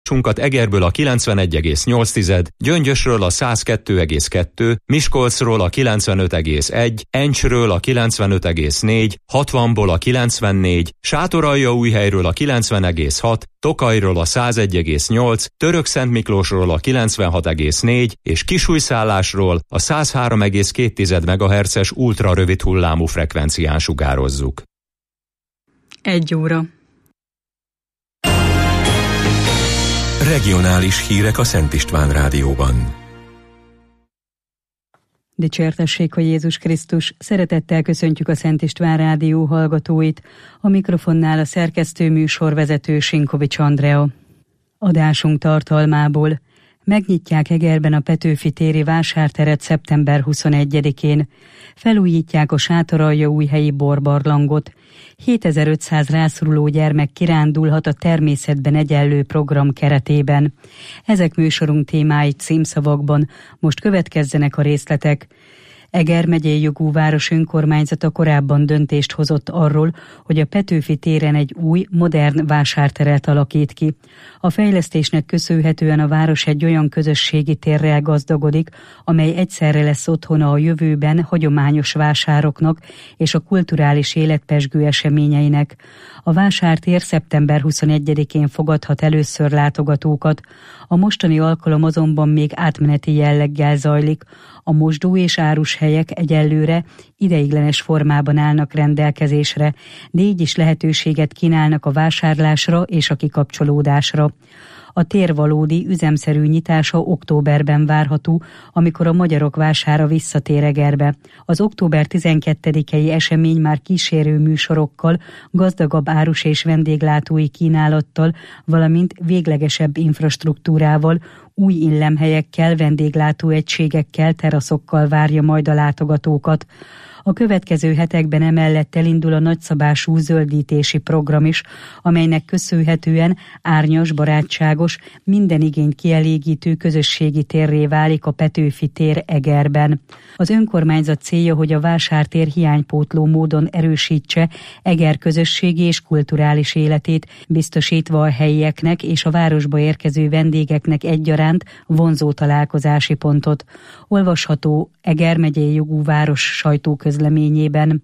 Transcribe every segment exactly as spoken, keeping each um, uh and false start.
Egerből a kilencvenegy egész nyolc, Gyöngyösről a száz kettő egész kettő, Miskolcról a kilencvenöt egész egy, Encsről a kilencvenöt egész négy, hatvanból a kilencvennégy, Sátoraljaújhelyről a kilencven egész hat, Tokajról a száz egy egész nyolc, Törökszentmiklósról a kilencvenhat egész négy és Kisújszállásról a száz három egész két megahertzes ultra rövid hullámú frekvencián sugározzuk. Egy óra. Regionális hírek a Szent István Rádióban. Dicsértessék a Jézus Krisztus! Szeretettel köszöntjük a Szent István Rádió hallgatóit. A mikrofonnál a szerkesztő műsorvezető Sinkovics Andrea. Adásunk tartalmából: megnyitják Egerben a Petőfi téri vásárteret szeptember huszonegyedikén. Felújítják a Sátoraljaújhelyi borbarlangot. hétezer-ötszáz rászoruló gyermek kirándulhat a Természetben Egyenlő program keretében. Ezek műsorunk témái címszavakban, most következzenek a részletek. Eger megyei jogú város önkormányzata korábban döntést hozott arról, hogy a Petőfi téren egy új, modern vásárteret alakít ki. A fejlesztésnek köszönhetően a város egy olyan közösségi térrel gazdagodik, amely egyszerre lesz otthona a jövőben hagyományos vásároknak és a kulturális élet pezsgő eseményeinek. A vásártér szeptember huszonegyedikén fogadhat először látogatókat. A mostani alkalom azonban még átmeneti jelleggel zajlik. A mosdó és árus helyek egyelőre ideiglenes formában állnak rendelkezésre, de így is lehetőséget kínálnak a vásárlásra és a kikapcsolódásra. A tér valódi, üzemszerű nyitása októberben várható, amikor a magyarok vására visszatér Egerbe. Az október tizenkettedikei esemény már kísérő műsorokkal, gazdagabb árus és vendéglátói kínálattal, valamint véglegesebb infrastruktúrával, új illemhelyekkel, vendéglátóegységekkel, teraszokkal várja majd a látogatókat. A következő hetekben emellett elindul a nagyszabású zöldítési program is, amelynek köszönhetően árnyas, barátságos, minden igényt kielégítő közösségi térré válik a Petőfi tér Egerben. Az önkormányzat célja, hogy a vásártér hiánypótló módon erősítse Eger közösségi és kulturális életét, biztosítva a helyieknek és a városba érkező vendégeknek egyaránt vonzó találkozási pontot. Olvasható Eger megyei jogú város sajtóközleményében.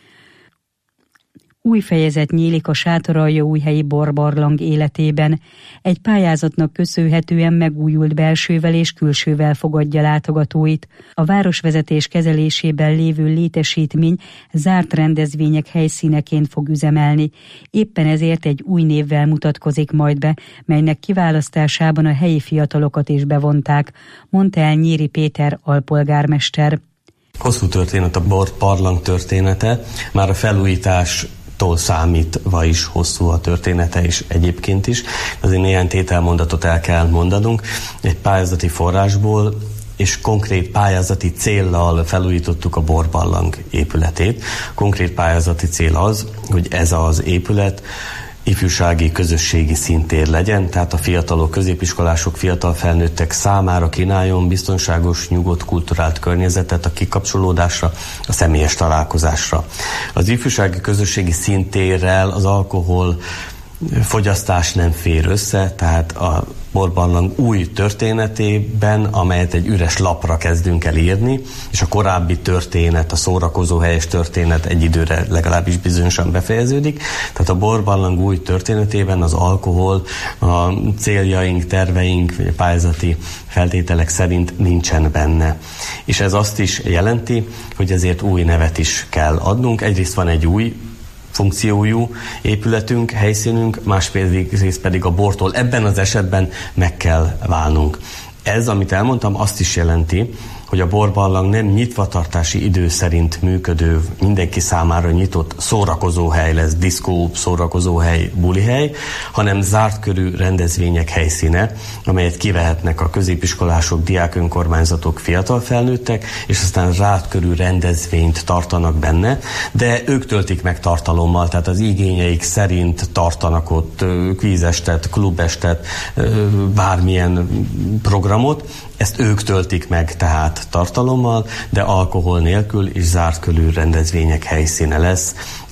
Új fejezet nyílik a Sátoraljaújhelyi borbarlang életében. Egy pályázatnak köszönhetően megújult belsővel és külsővel fogadja látogatóit. A városvezetés kezelésében lévő létesítmény zárt rendezvények helyszíneként fog üzemelni. Éppen ezért egy új névvel mutatkozik majd be, melynek kiválasztásában a helyi fiatalokat is bevonták, mondta el Nyíri Péter alpolgármester. Hosszú történet a borbarlang története, már a felújítás tól számítva is hosszú a története, és egyébként is. Azért néhány tételmondatot el kell mondanunk. Egy pályázati forrásból és konkrét pályázati céllal felújítottuk a borbarlang épületét. Konkrét pályázati cél az, hogy ez az épület ifjúsági, közösségi színtér legyen, tehát a fiatalok, középiskolások, fiatal felnőttek számára kínáljon biztonságos, nyugodt, kulturált környezetet a kikapcsolódásra, a személyes találkozásra. Az ifjúsági, közösségi színtérrel az alkohol fogyasztás nem fér össze, tehát a borbarlang új történetében, amelyet egy üres lapra kezdünk el írni, és a korábbi történet, a szórakozóhelyes történet egy időre legalábbis bizonyosan befejeződik. Tehát a borbarlang új történetében az alkohol a céljaink, terveink, vagy a pályázati feltételek szerint nincsen benne. És ez azt is jelenti, hogy ezért új nevet is kell adnunk. Egyrészt van egy új funkciójú épületünk, helyszínünk, másrészt pedig a bortól ebben az esetben meg kell válnunk. Ez, amit elmondtam, azt is jelenti, hogy a borbarlang nem nyitvatartási idő szerint működő, mindenki számára nyitott szórakozóhely lesz, diszkó, szórakozóhely, bulihely, hanem zárt körű rendezvények helyszíne, amelyet kivehetnek a középiskolások, diákönkormányzatok, fiatal felnőttek, és aztán zárt körű rendezvényt tartanak benne, de ők töltik meg tartalommal, tehát az igényeik szerint tartanak ott kvízestet, klubestet, bármilyen programot. Ezt ők töltik meg tehát tartalommal, de alkohol nélkül és zárt körű rendezvények helyszíne lesz.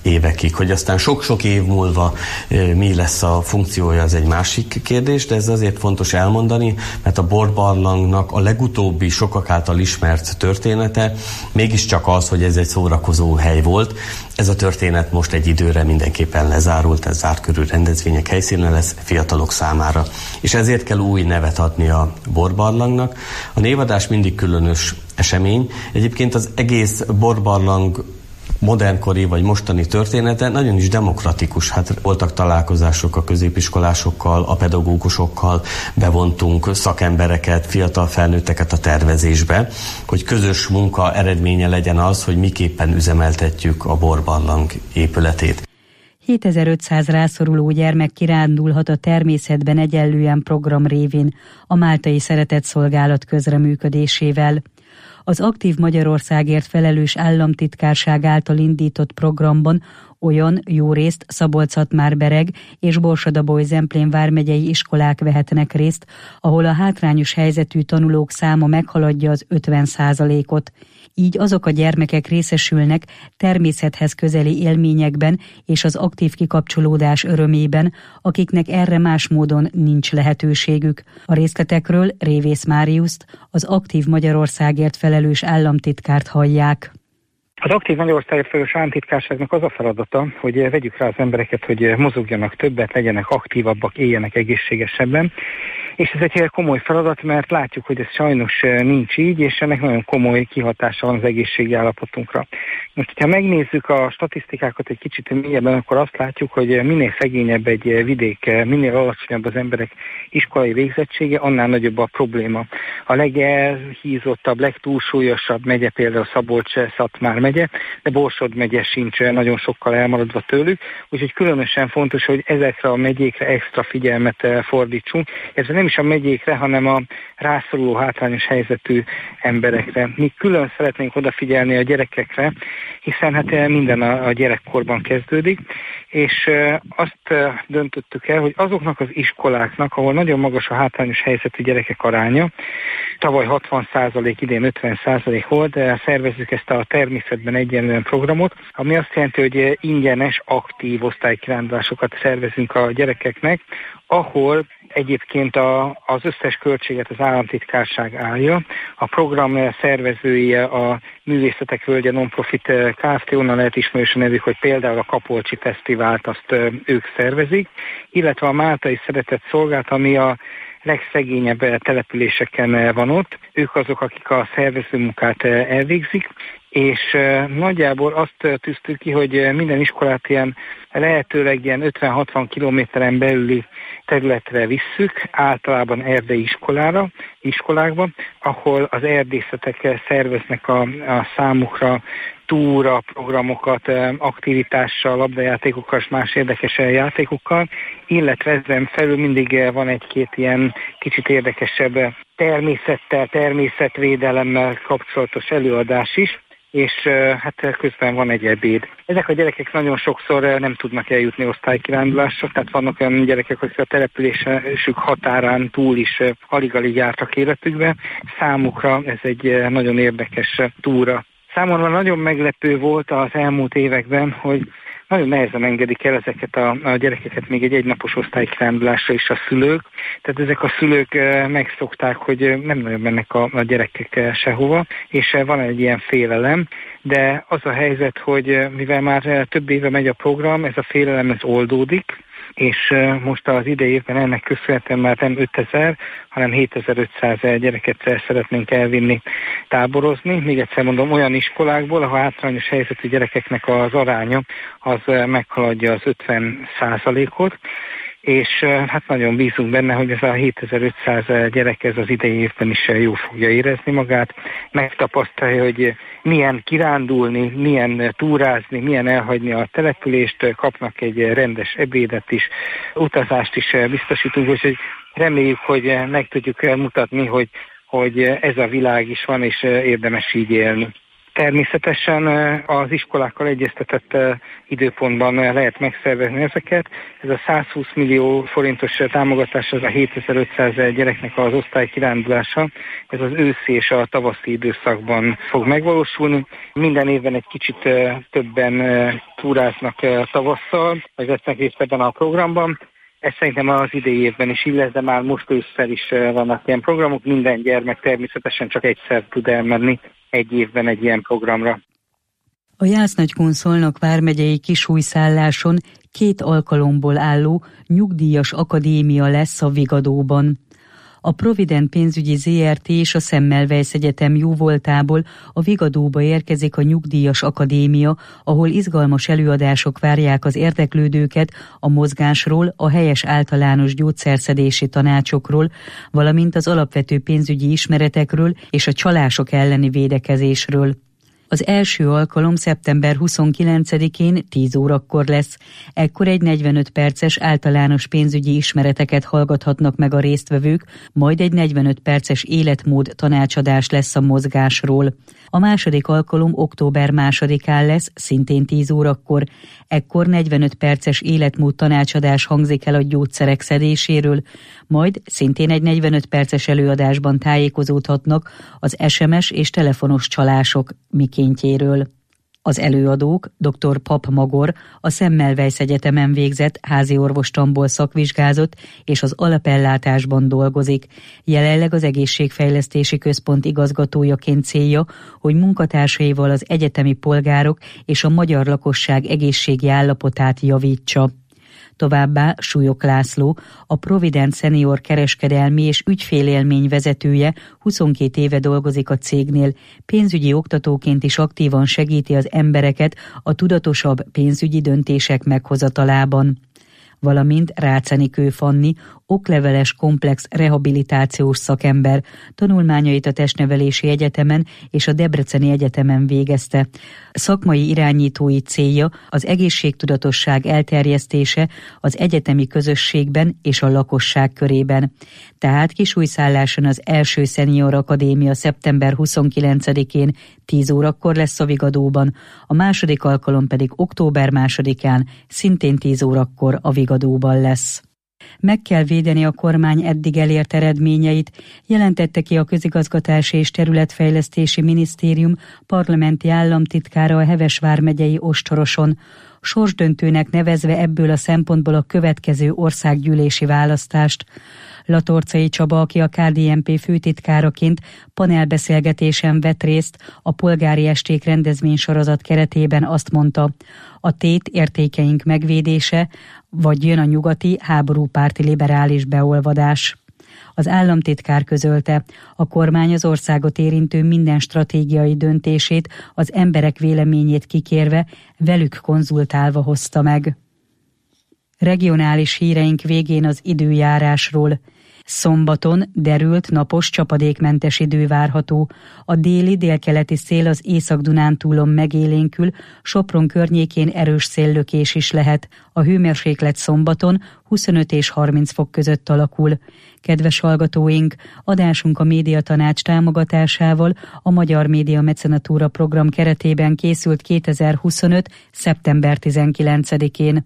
évekig. Hogy aztán sok-sok év múlva mi lesz a funkciója, az egy másik kérdés, de ez azért fontos elmondani, mert a borbarlangnak a legutóbbi sokak által ismert története mégiscsak az, hogy ez egy szórakozó hely volt. Ez a történet most egy időre mindenképpen lezárult, ez zárt körű rendezvények helyszíne lesz fiatalok számára. És ezért kell új nevet adni a borbarlangnak. A névadás mindig különös esemény. Egyébként az egész borbarlang modernkori vagy mostani története nagyon is demokratikus. Hát voltak találkozások a középiskolásokkal, a pedagógusokkal, bevontunk szakembereket, fiatal felnőtteket a tervezésbe, hogy közös munka eredménye legyen az, hogy miképpen üzemeltetjük a borbarlang épületét. hétezer-ötszáz rászoruló gyermek kirándulhat a természetben egyenlően program révén a Máltai Szeretetszolgálat közreműködésével. Az Aktív Magyarországért felelős államtitkárság által indított programban olyan jórészt Szabolcs-Szatmár-Bereg és Borsod-Abaúj-Zemplén vármegyei iskolák vehetnek részt, ahol a hátrányos helyzetű tanulók száma meghaladja az ötven százalékot. Így azok a gyermekek részesülnek természethez közeli élményekben és az aktív kikapcsolódás örömében, akiknek erre más módon nincs lehetőségük. A részletekről Révész Máriuszt, az Aktív Magyarországért felelős államtitkárt hallják. Az Aktív Magyarországért felelős államtitkárságnak az a feladata, hogy vegyük rá az embereket, hogy mozogjanak többet, legyenek aktívabbak, éljenek egészségesebben. És ez egy komoly feladat, mert látjuk, hogy ez sajnos nincs így, és ennek nagyon komoly kihatása van az egészségi állapotunkra. Most, hogyha megnézzük a statisztikákat egy kicsit mélyebben, akkor azt látjuk, hogy minél szegényebb egy vidék, minél alacsonyabb az emberek iskolai végzettsége, annál nagyobb a probléma. A legelhízottabb, legtúlsúlyosabb megye például Szabolcs-Szatmár megye, de Borsod megye sincs nagyon sokkal elmaradva tőlük, úgyhogy különösen fontos, hogy ezekre a megyékre extra figyelmet fordítsunk. Ez nem is a megyékre, hanem a rászoruló hátrányos helyzetű emberekre. Mi külön szeretnénk odafigyelni a gyerekekre, hiszen hát minden a gyerekkorban kezdődik, és azt döntöttük el, hogy azoknak az iskoláknak, ahol nagyon magas a hátrányos helyzetű gyerekek aránya, tavaly hatvan százalék, idén ötven százalék volt, de szervezzük ezt a természetben egyenlően programot, ami azt jelenti, hogy ingyenes, aktív osztálykirándulásokat szervezünk a gyerekeknek, ahol egyébként a, az összes költséget az államtitkárság állja. A program szervezője a Művészetek Völgye Non-Profit Kft. Onnan lehet ismerős a nevük, hogy például a Kapolcsi Fesztivált azt ők szervezik, illetve a Máltai Szeretetszolgálat, ami a legszegényebb településeken van ott. Ők azok, akik a szervező munkát elvégzik, és nagyjából azt tűztük ki, hogy minden iskolát ilyen lehetőleg ilyen ötven-hatvan kilométeren belüli területre visszük, általában erdei iskolára, iskolákba, ahol az erdészetek szerveznek a, a számukra túra programokat, aktivitással, labdajátékokkal és más érdekes játékokkal, illetve ezen felül mindig van egy-két ilyen kicsit érdekesebb természettel, természetvédelemmel kapcsolatos előadás is, és hát közben van egy ebéd. Ezek a gyerekek nagyon sokszor nem tudnak eljutni osztálykirándulásra, tehát vannak olyan gyerekek, akik a településük határán túl is alig-alig jártak életükbe. Számukra ez egy nagyon érdekes túra. Számomra nagyon meglepő volt az elmúlt években, hogy nagyon nehezen engedik el ezeket a, a gyerekeket még egy egynapos osztálykirándulásra is a szülők. Tehát ezek a szülők megszokták, hogy nem nagyon mennek a, a gyerekek sehova, és van egy ilyen félelem, de az a helyzet, hogy mivel már több éve megy a program, ez a félelem ez oldódik, és most az idei évben ennek köszönhetően már nem ötezer, hanem hétezer-ötszáz gyereket szeretnénk elvinni táborozni. Még egyszer mondom, olyan iskolákból, ahol hátrányos helyzetű gyerekeknek az aránya az meghaladja az ötven százalékot, és hát nagyon bízunk benne, hogy ez a hétezer-ötszáz gyerek ez az idei évben is jól fogja érezni magát, megtapasztalja, hogy milyen kirándulni, milyen túrázni, milyen elhagyni a települést, kapnak egy rendes ebédet is, utazást is biztosítunk, úgyhogy reméljük, hogy meg tudjuk mutatni, hogy, hogy ez a világ is van, és érdemes így élni. Természetesen az iskolákkal egyeztetett időpontban lehet megszervezni ezeket. Ez a százhúsz millió forintos támogatás, ez a hétezer-ötszáz gyereknek az osztálykirándulása, ez az őszi és a tavaszi időszakban fog megvalósulni. Minden évben egy kicsit többen túráznak tavasszal, vagy vesznek részt ebben a programban. Ez szerintem az idei évben is így lesz, de már most ősszel is vannak ilyen programok. Minden gyermek természetesen csak egyszer tud elmenni egy évben egy ilyen programra. A Jász-Nagykun-Szolnok vármegyei Kisújszálláson két alkalomból álló nyugdíjas akadémia lesz a Vigadóban. A Provident pénzügyi zé er té és a Semmelweis Egyetem jóvoltából a Vigadóba érkezik a Nyugdíjas Akadémia, ahol izgalmas előadások várják az érdeklődőket a mozgásról, a helyes általános gyógyszerszedési tanácsokról, valamint az alapvető pénzügyi ismeretekről és a csalások elleni védekezésről. Az első alkalom szeptember huszonkilencedikén tíz órakor lesz. Ekkor egy negyvenöt perces általános pénzügyi ismereteket hallgathatnak meg a résztvevők, majd egy negyvenöt perces életmód tanácsadás lesz a mozgásról. A második alkalom október másodikán lesz, szintén tíz órakor. Ekkor negyvenöt perces életmód tanácsadás hangzik el a gyógyszerek szedéséről, majd szintén egy negyvenöt perces előadásban tájékozódhatnak az es em es és telefonos csalások mikéntjéről. Az előadók dr. Pap Magor, a Semmelweis Egyetemen végzett, házi orvostamból szakvizsgázott és az alapellátásban dolgozik. Jelenleg az Egészségfejlesztési Központ igazgatójaként célja, hogy munkatársaival az egyetemi polgárok és a magyar lakosság egészségi állapotát javítsa. Továbbá Súlyok László, a Provident Senior kereskedelmi és ügyfélélmény vezetője, huszonkét éve dolgozik a cégnél. Pénzügyi oktatóként is aktívan segíti az embereket a tudatosabb pénzügyi döntések meghozatalában. Valamint Ráczenikő Fanni, okleveles komplex rehabilitációs szakember, tanulmányait a Testnevelési Egyetemen és a Debreceni Egyetemen végezte. Szakmai irányítói célja az egészségtudatosság elterjesztése az egyetemi közösségben és a lakosság körében. Tehát Kisújszálláson az első Senior Akadémia szeptember huszonkilencedikén tíz órakor lesz a Vigadóban, a második alkalom pedig október másodikán szintén tíz órakor a Vigadóban lesz. Meg kell védeni a kormány eddig elért eredményeit, jelentette ki a Közigazgatási és Területfejlesztési Minisztérium parlamenti államtitkára a Heves vármegyei ostoroson, sorsdöntőnek nevezve ebből a szempontból a következő országgyűlési választást. Latorcai Csaba, aki a ká dé en pé főtitkáraként panelbeszélgetésen vett részt a polgári esték rendezvénysorozat keretében, azt mondta, a tét értékeink megvédése, vagy jön a nyugati háborúpárti liberális beolvadás. Az államtitkár közölte, a kormány az országot érintő minden stratégiai döntését az emberek véleményét kikérve, velük konzultálva hozta meg. Regionális híreink végén az időjárásról. Szombaton derült, napos, csapadékmentes idő várható. A déli, délkeleti szél az Észak-Dunántúlon megélénkül, Sopron környékén erős széllökés is lehet. A hőmérséklet szombaton huszonöt és harminc fok között alakul. Kedves hallgatóink, adásunk a Médiatanács támogatásával a Magyar Média Mecenatúra program keretében készült kétezer-huszonöt. szeptember tizenkilencedikén.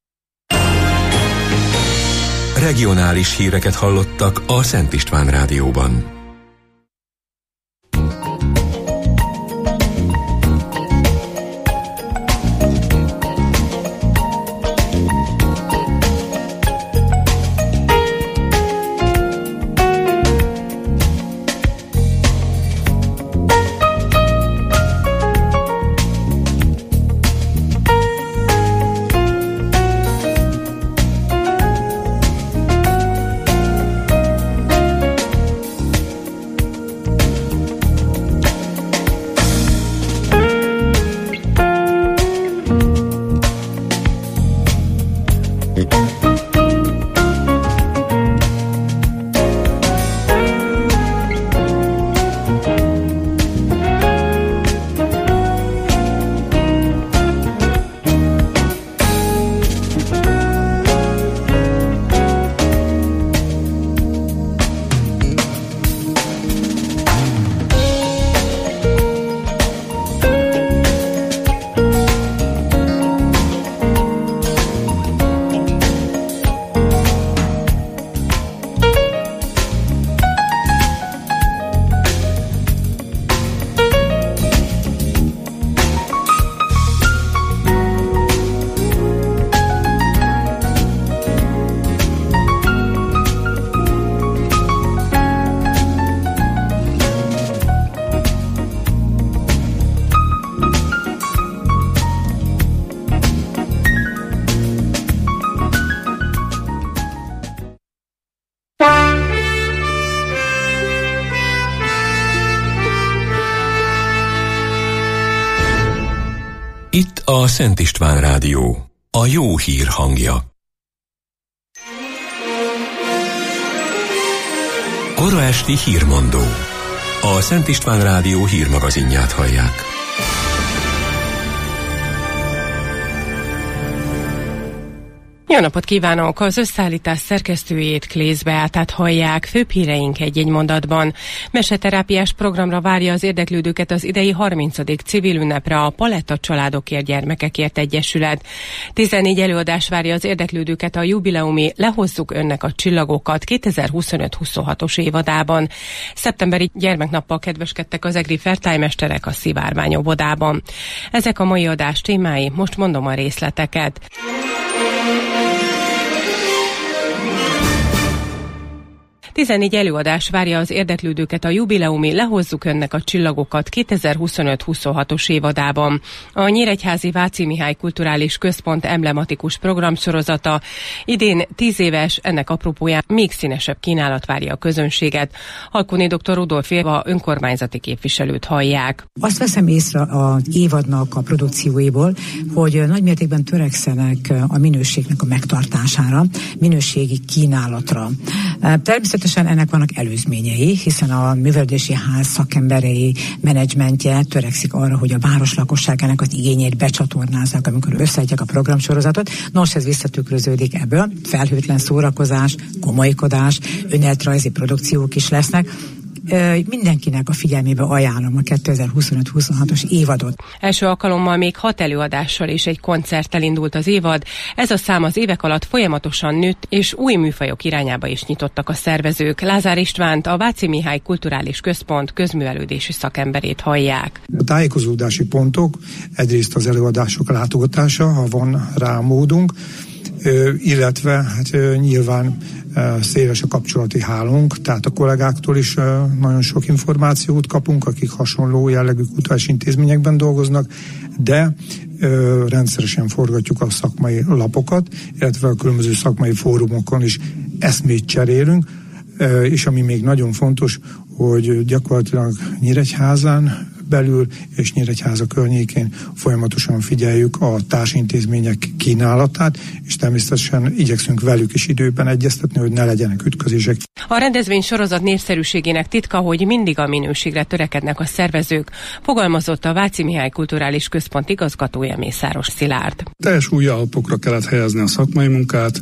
Regionális híreket hallottak a Szent István Rádióban. Itt a Szent István Rádió, a jó hír hangja. Kora esti hírmondó. A Szent István Rádió hírmagazinját hallják. Jó napot kívánok! Az összeállítás szerkesztőjét, Klész Beátát hallják. Főbb híreink egy-egy mondatban. Meseterápiás programra várja az érdeklődőket az idei harmincadik civil ünnepre a Paletta Családokért Gyermekekért Egyesület. tizennégy előadás várja az érdeklődőket a jubileumi Lehozzuk önnek a csillagokat kétezer-huszonöt huszonhatos évadában. Szeptemberi gyermeknappal kedveskedtek az egri fertálymesterek a Szivárvány óvodában. Ezek a mai adás témái, most mondom a részleteket. tizennégy előadás várja az érdeklődőket a jubileumi Lehozzuk önnek a csillagokat kétezer-huszonöt huszonhatos évadában. A Nyíregyházi Váci Mihály Kulturális Központ emblematikus programsorozata idén tíz éves, ennek apropóján még színesebb kínálat várja a közönséget. Halkoni dr. Rudolf Éva önkormányzati képviselőt hallják. Azt veszem észre az évadnak a produkcióiból, hogy nagymértékben törekszenek a minőségnek a megtartására, minőségi kínálatra. Természetesen ennek vannak előzményei, hiszen a művelődési ház szakemberei, menedzsmentje törekszik arra, hogy a város lakosságának az igényét becsatornázzák, amikor összeadják a programsorozatot. Nos, ez visszatükröződik ebből. Felhőtlen szórakozás, komolykodás, önéletrajzi produkciók is lesznek. Mindenkinek a figyelmébe ajánlom a kétezer-huszonöt huszonhatos évadot. Első alkalommal még hat előadással és egy koncerttel indult az évad. Ez a szám az évek alatt folyamatosan nőtt, és új műfajok irányába is nyitottak a szervezők. Lázár Istvánt, a Váci Mihály Kulturális Központ közművelődési szakemberét hallják. A tájékozódási pontok, egyrészt az előadások látogatása, ha van rá módunk, illetve hát nyilván széles a kapcsolati hálónk, tehát a kollégáktól is nagyon sok információt kapunk, akik hasonló jellegű kutatási intézményekben dolgoznak, de rendszeresen forgatjuk a szakmai lapokat, illetve a különböző szakmai fórumokon is eszmét cserélünk, és ami még nagyon fontos, hogy gyakorlatilag Nyíregyházán belül és Nyíregyháza környékén folyamatosan figyeljük a társintézmények kínálatát, és természetesen igyekszünk velük is időben egyeztetni, hogy ne legyenek ütközések. A rendezvény sorozat népszerűségének titka, hogy mindig a minőségre törekednek a szervezők, fogalmazott a Váci Mihály Kulturális Központ igazgatója, Mészáros Szilárd. Teljes új alapokra kellett helyezni a szakmai munkát,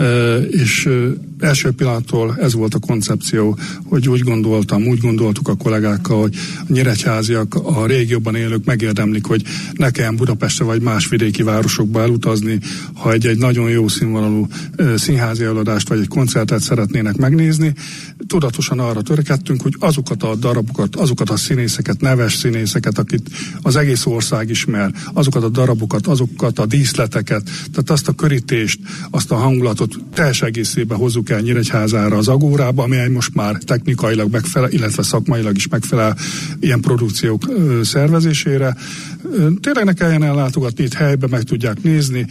és első pillanattól ez volt a koncepció, hogy úgy gondoltam, úgy gondoltuk a kollégákkal, hogy a nyíregyháziak, a régióban élők megérdemlik, hogy ne kelljen Budapestre vagy más vidéki városokba elutazni, ha egy, egy nagyon jó színvonalú színházi előadást vagy egy koncertet szeretnének megnézni. Tudatosan arra törekedtünk, hogy azokat a darabokat, azokat a színészeket, neves színészeket, akit az egész ország ismer, azokat a darabokat, azokat a díszleteket, tehát azt a körítést, azt a hangulatot teljes egészében hozzuk el Nyíregyházára, az Agórába, amely most már technikailag megfelel, illetve szakmailag is megfelel ilyen produkciók szervezésére. Tényleg ne kelljen ellátogatni, itt helyben meg tudják nézni,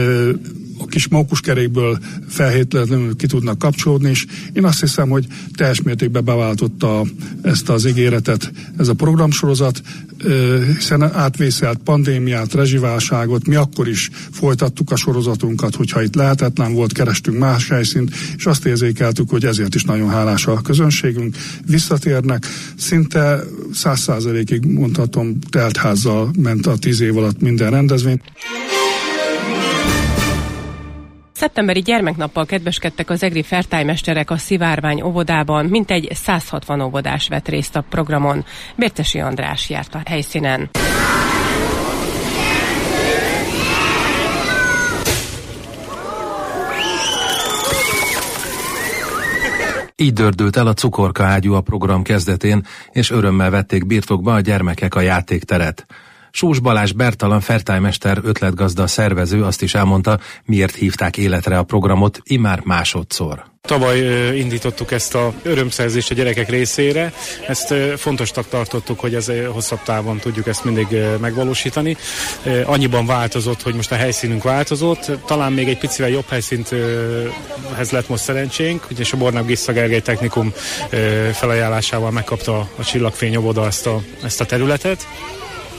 a kis mókuskerékből felhétlenül ki tudnak kapcsolódni, és én azt hiszem, hogy teljes mértékben beváltotta ezt az ígéretet ez a programsorozat, hiszen átvészelt pandémiát, rezsiválságot, mi akkor is folytattuk a sorozatunkat, hogyha itt lehetetlen volt, kerestünk más helyszínt, és azt érzékeltük, hogy ezért is nagyon hálás a közönségünk. Visszatérnek, szinte száz százalékig mondhatom, teltházzal ment a tíz év alatt minden rendezvény. Szeptemberi gyermeknappal kedveskedtek az egri fertálymesterek a Szivárvány óvodában, mintegy száz hatvan óvodás vett részt a programon. Bércesi András járt a helyszínen. Így dördült el a cukorka ágyú a program kezdetén, és örömmel vették birtokba a gyermekek a játékteret. Sós Balázs Bertalan fertálymester, ötletgazda, szervező azt is elmondta, miért hívták életre a programot immár másodszor. Tavaly indítottuk ezt a örömszerzést a gyerekek részére, ezt fontosnak tartottuk, hogy ez hosszabb távon tudjuk ezt mindig megvalósítani. Annyiban változott, hogy most a helyszínünk változott, talán még egy picivel jobb helyszínthez lett most szerencsénk, ugyanis a Bornák Gisza Gergely Technikum felajánlásával megkapta a Csillagfény óvoda ezt a, ezt a területet.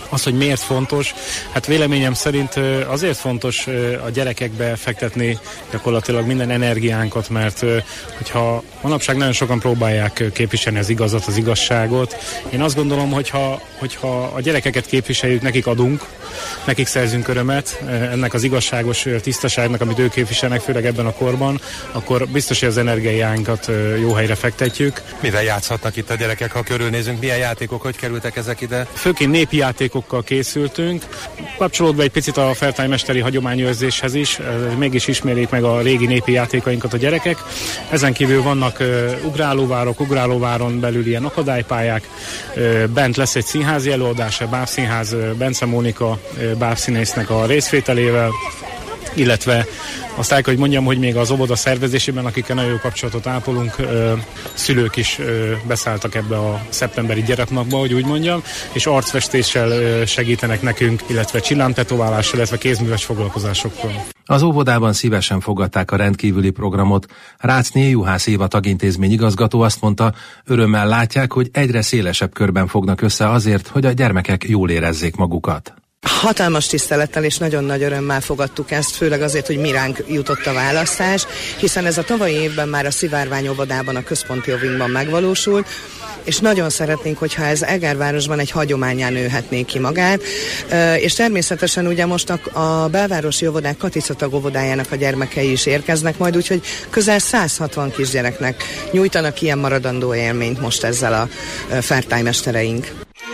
Az, hogy miért fontos, hát véleményem szerint azért fontos a gyerekekbe fektetni gyakorlatilag minden energiánkat, mert hogyha manapság nagyon sokan próbálják képviselni az igazat, az igazságot. Én azt gondolom, hogyha, hogyha a gyerekeket képviseljük, nekik adunk, nekik szerzünk örömet, ennek az igazságos tisztaságnak, amit ők képviselnek, főleg ebben a korban, akkor biztos, hogy az energiáinkat jó helyre fektetjük. Mivel játszhatnak itt a gyerekek, ha körülnézünk, milyen játékok, hogy kerültek ezek ide? Főként népi játékokkal készültünk, kapcsolódva egy picit a fertájmesteri hagyományőrzéshez is, mégis ismerjék meg a régi népi játékainkat a gyerekek. Ezen kívül vannak uh, ugrálóvárok, ugrálóváron belül ilyen akadálypályák, uh, bent lesz egy színházi előadás, a Bábszínház uh, Bence Mónika uh, bábszínésznek a részvételével, illetve azt el kell, hogy mondjam, hogy még az óvoda szervezésében, akikkel nagyon jó kapcsolatot ápolunk, ö, szülők is ö, beszálltak ebbe a szeptemberi gyereknapba, hogy úgy mondjam, és arcfestéssel ö, segítenek nekünk, illetve csillámtetoválással, illetve kézműves foglalkozásokkal. Az óvodában szívesen fogadták a rendkívüli programot. Ráczné Juhász Éva tagintézmény igazgató azt mondta, örömmel látják, hogy egyre szélesebb körben fognak össze azért, hogy a gyermekek jól érezzék magukat. Hatalmas tisztelettel és nagyon nagy örömmel fogadtuk ezt, főleg azért, hogy mi ránk jutott a választás, hiszen ez a tavalyi évben már a Szivárvány óvodában, a központi óvinkban megvalósult, és nagyon szeretnénk, hogyha ez Egervárosban egy hagyományán nőhetné ki magát, és természetesen ugye most a, a belvárosi óvodák katicatag óvodájának a gyermekei is érkeznek majd, úgyhogy közel száz hatvan kisgyereknek nyújtanak ilyen maradandó élményt most ezzel a fertájmestereink.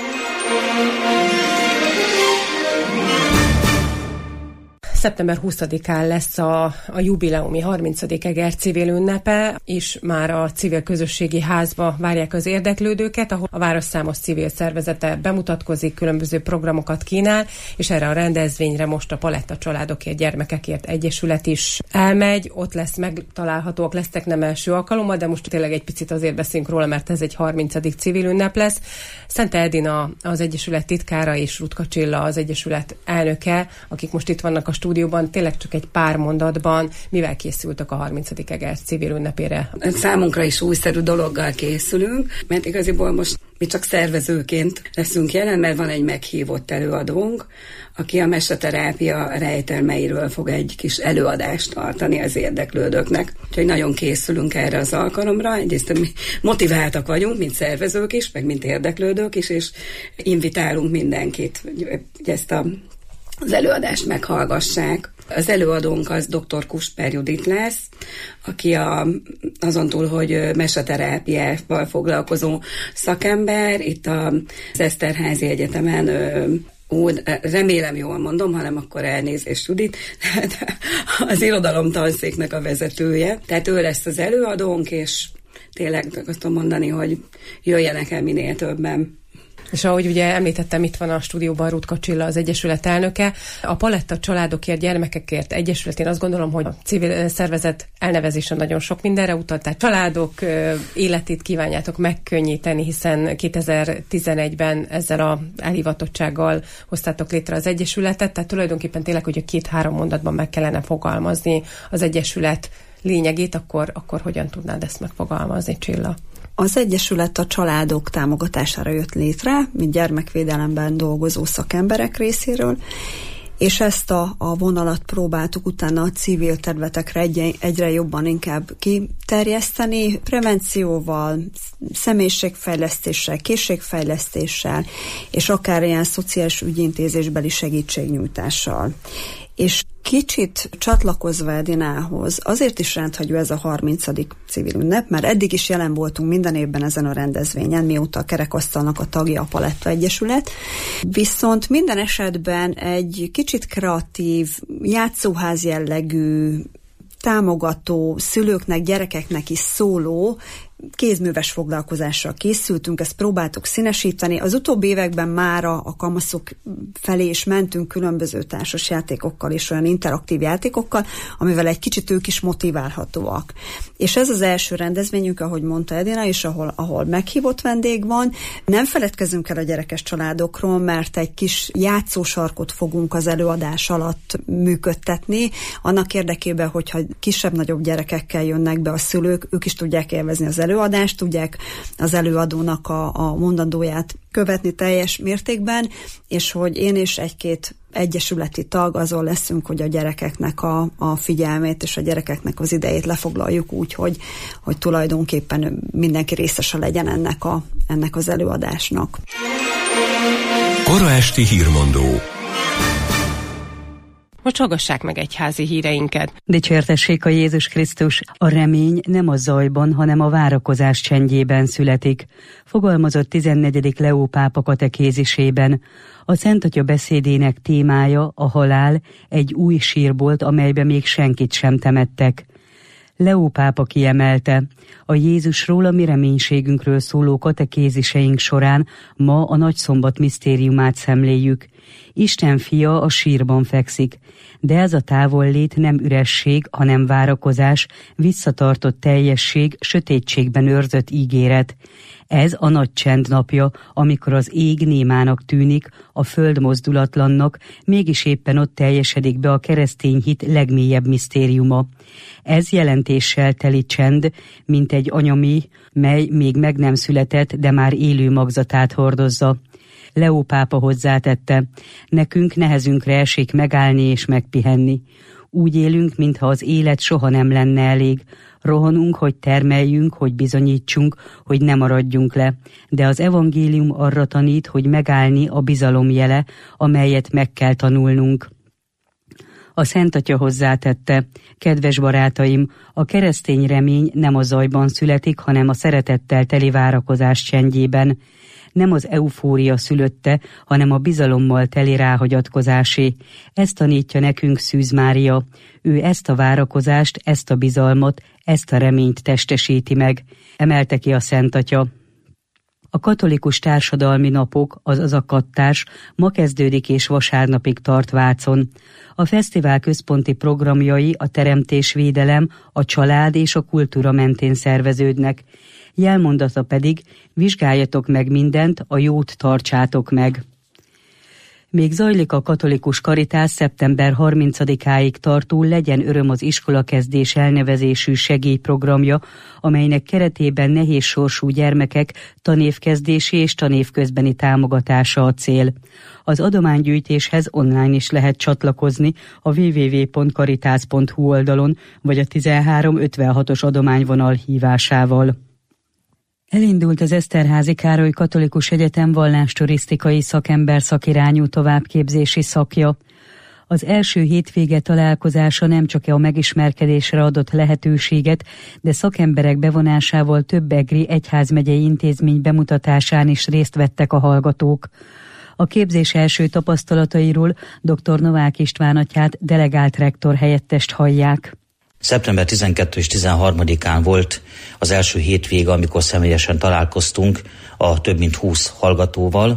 szeptember huszadikán lesz a, a jubileumi harmincadik Eger civil ünnepe, és már a civil közösségi házba várják az érdeklődőket, ahol a város számos civil szervezete bemutatkozik, különböző programokat kínál, és erre a rendezvényre most a Paletta Családokért, Gyermekekért Egyesület is elmegy, ott lesz megtalálhatóak, lesznek nem első alkalommal, de most tényleg egy picit azért beszélünk róla, mert ez egy harmincadik civil ünnep lesz. Szente Edina az Egyesület titkára és Rutka Csilla az Egyesület elnöke, akik most itt vannak a stúdióban, tényleg csak egy pár mondatban, mivel készültek a harmincadik Eger civil ünnepére? Számunkra is újszerű dologgal készülünk, mert igaziból most mi csak szervezőként leszünk jelen, mert van egy meghívott előadónk, aki a meseterápia rejtelmeiről fog egy kis előadást tartani az érdeklődőknek. Úgyhogy nagyon készülünk erre az alkalomra. Egyrészt mi motiváltak vagyunk, mint szervezők is, meg mint érdeklődők is, és invitálunk mindenkit, hogy ezt a az előadást meghallgassák. Az előadónk az dr. Kusper Judit lesz, aki a, azon túl, hogy meseterápiával foglalkozó szakember, itt az Eszterházy Egyetemen Ó, remélem jól mondom, hanem akkor elnézést Judit, az irodalom tanszéknek a vezetője. Tehát ő lesz az előadónk, és tényleg azt tudom mondani, hogy jöjjenek el minél többen. És ahogy ugye említettem, itt van a stúdióban Rutka Csilla, az Egyesület elnöke. A Paletta Családokért, Gyermekekért Egyesület, én azt gondolom, hogy a civil szervezet elnevezése nagyon sok mindenre utalt, tehát családok életét kívánjátok megkönnyíteni, hiszen kétezer-tizenegyben ezzel a elhivatottsággal hoztátok létre az Egyesületet, tehát tulajdonképpen tényleg, hogy a két-három mondatban meg kellene fogalmazni az Egyesület lényegét, akkor, akkor hogyan tudnád ezt megfogalmazni, Csilla? Az Egyesület a családok támogatására jött létre, mint gyermekvédelemben dolgozó szakemberek részéről, és ezt a, a vonalat próbáltuk utána a civil területekre egyre, egyre jobban inkább kiterjeszteni, prevencióval, személyiségfejlesztéssel, készségfejlesztéssel, és akár ilyen szociális ügyintézésbeli segítségnyújtással. És kicsit csatlakozva Edinához, azért is rendhagyó ez a harmincadik civil ünnep, mert eddig is jelen voltunk minden évben ezen a rendezvényen, mióta a kerekasztalnak a tagja a Paletta Egyesület, viszont minden esetben egy kicsit kreatív, játszóház jellegű, támogató, szülőknek, gyerekeknek is szóló kézműves foglalkozással készültünk, ezt próbáltuk színesíteni. Az utóbbi években már a, a kamaszok felé is mentünk különböző társas játékokkal és olyan interaktív játékokkal, amivel egy kicsit ők is motiválhatóak. És ez az első rendezvényünk, ahogy mondta Edina, és ahol, ahol meghívott vendég van. Nem feledkezünk el a gyerekes családokról, mert egy kis játszósarkot fogunk az előadás alatt működtetni, annak érdekében, hogyha kisebb-nagyobb gyerekekkel jönnek be a szülők, ők is tudják élvezni az előadást, előadást, tudják az előadónak a, a mondandóját követni teljes mértékben, és hogy én és egy-két egyesületi tag azon leszünk, hogy a gyerekeknek a, a figyelmét és a gyerekeknek az idejét lefoglaljuk úgy, hogy, hogy tulajdonképpen mindenki részese legyen ennek, a, ennek az előadásnak. Kora esti hírmondó. Most hallgassák meg egyházi híreinket. Dicsértessék a Jézus Krisztus, a remény nem a zajban, hanem a várakozás csendjében születik. Fogalmazott tizennegyedik Leó pápa katekézisében. A Szent Atya beszédének témája a halál, egy új sírbolt, amelybe még senkit sem temettek. Leó pápa kiemelte, a Jézusról, a mi reménységünkről szóló katekéziseink során ma a nagyszombat misztériumát szemléljük. Isten fia a sírban fekszik, de ez a távollét nem üresség, hanem várakozás, visszatartott teljesség, sötétségben őrzött ígéret. Ez a nagy csend napja, amikor az ég némának tűnik, a föld mozdulatlannak, mégis éppen ott teljesedik be a keresztény hit legmélyebb misztériuma. Ez jelentéssel teli csend, mint egy anyaméh, mely még meg nem született, de már élő magzatát hordozza. Leó pápa hozzátette, nekünk nehezünkre esik megállni és megpihenni. Úgy élünk, mintha az élet soha nem lenne elég. Rohanunk, hogy termeljünk, hogy bizonyítsunk, hogy ne maradjunk le. De az evangélium arra tanít, hogy megállni a bizalom jele, amelyet meg kell tanulnunk. A Szent Atya hozzátette, kedves barátaim, a keresztény remény nem a zajban születik, hanem a szeretettel teli várakozás csendjében. Nem az eufória szülötte, hanem a bizalommal teli ráhagyatkozásé. Ezt tanítja nekünk Szűz Mária. Ő ezt a várakozást, ezt a bizalmat, ezt a reményt testesíti meg, emelte ki a Szent Atya. A katolikus társadalmi napok, azaz a kattás, ma kezdődik és vasárnapig tart Vácon. A fesztivál központi programjai a teremtésvédelem, a család és a kultúra mentén szerveződnek. Jelmondata pedig, vizsgáljatok meg mindent, a jót tartsátok meg. Még zajlik a katolikus karitás szeptember harmincadikáig tartó Legyen öröm az iskolakezdés elnevezésű segélyprogramja, amelynek keretében nehéz sorsú gyermekek tanévkezdési és tanévközbeni támogatása a cél. Az adománygyűjtéshez online is lehet csatlakozni a double-u double-u double-u pont caritas pont hu oldalon, vagy a tizenhárom ötvenhatos adományvonal hívásával. Elindult az Eszterházy Károly Katolikus Egyetem vallásturisztikai szakember szakirányú továbbképzési szakja. Az első hétvége találkozása nem csak a megismerkedésre adott lehetőséget, de szakemberek bevonásával több egri egyházmegyei intézmény bemutatásán is részt vettek a hallgatók. A képzés első tapasztalatairól dr. Novák István atyát, delegált rektor helyettest hallják. szeptember tizenkettő és tizenharmadikán volt az első hétvége, amikor személyesen találkoztunk a több mint húsz hallgatóval,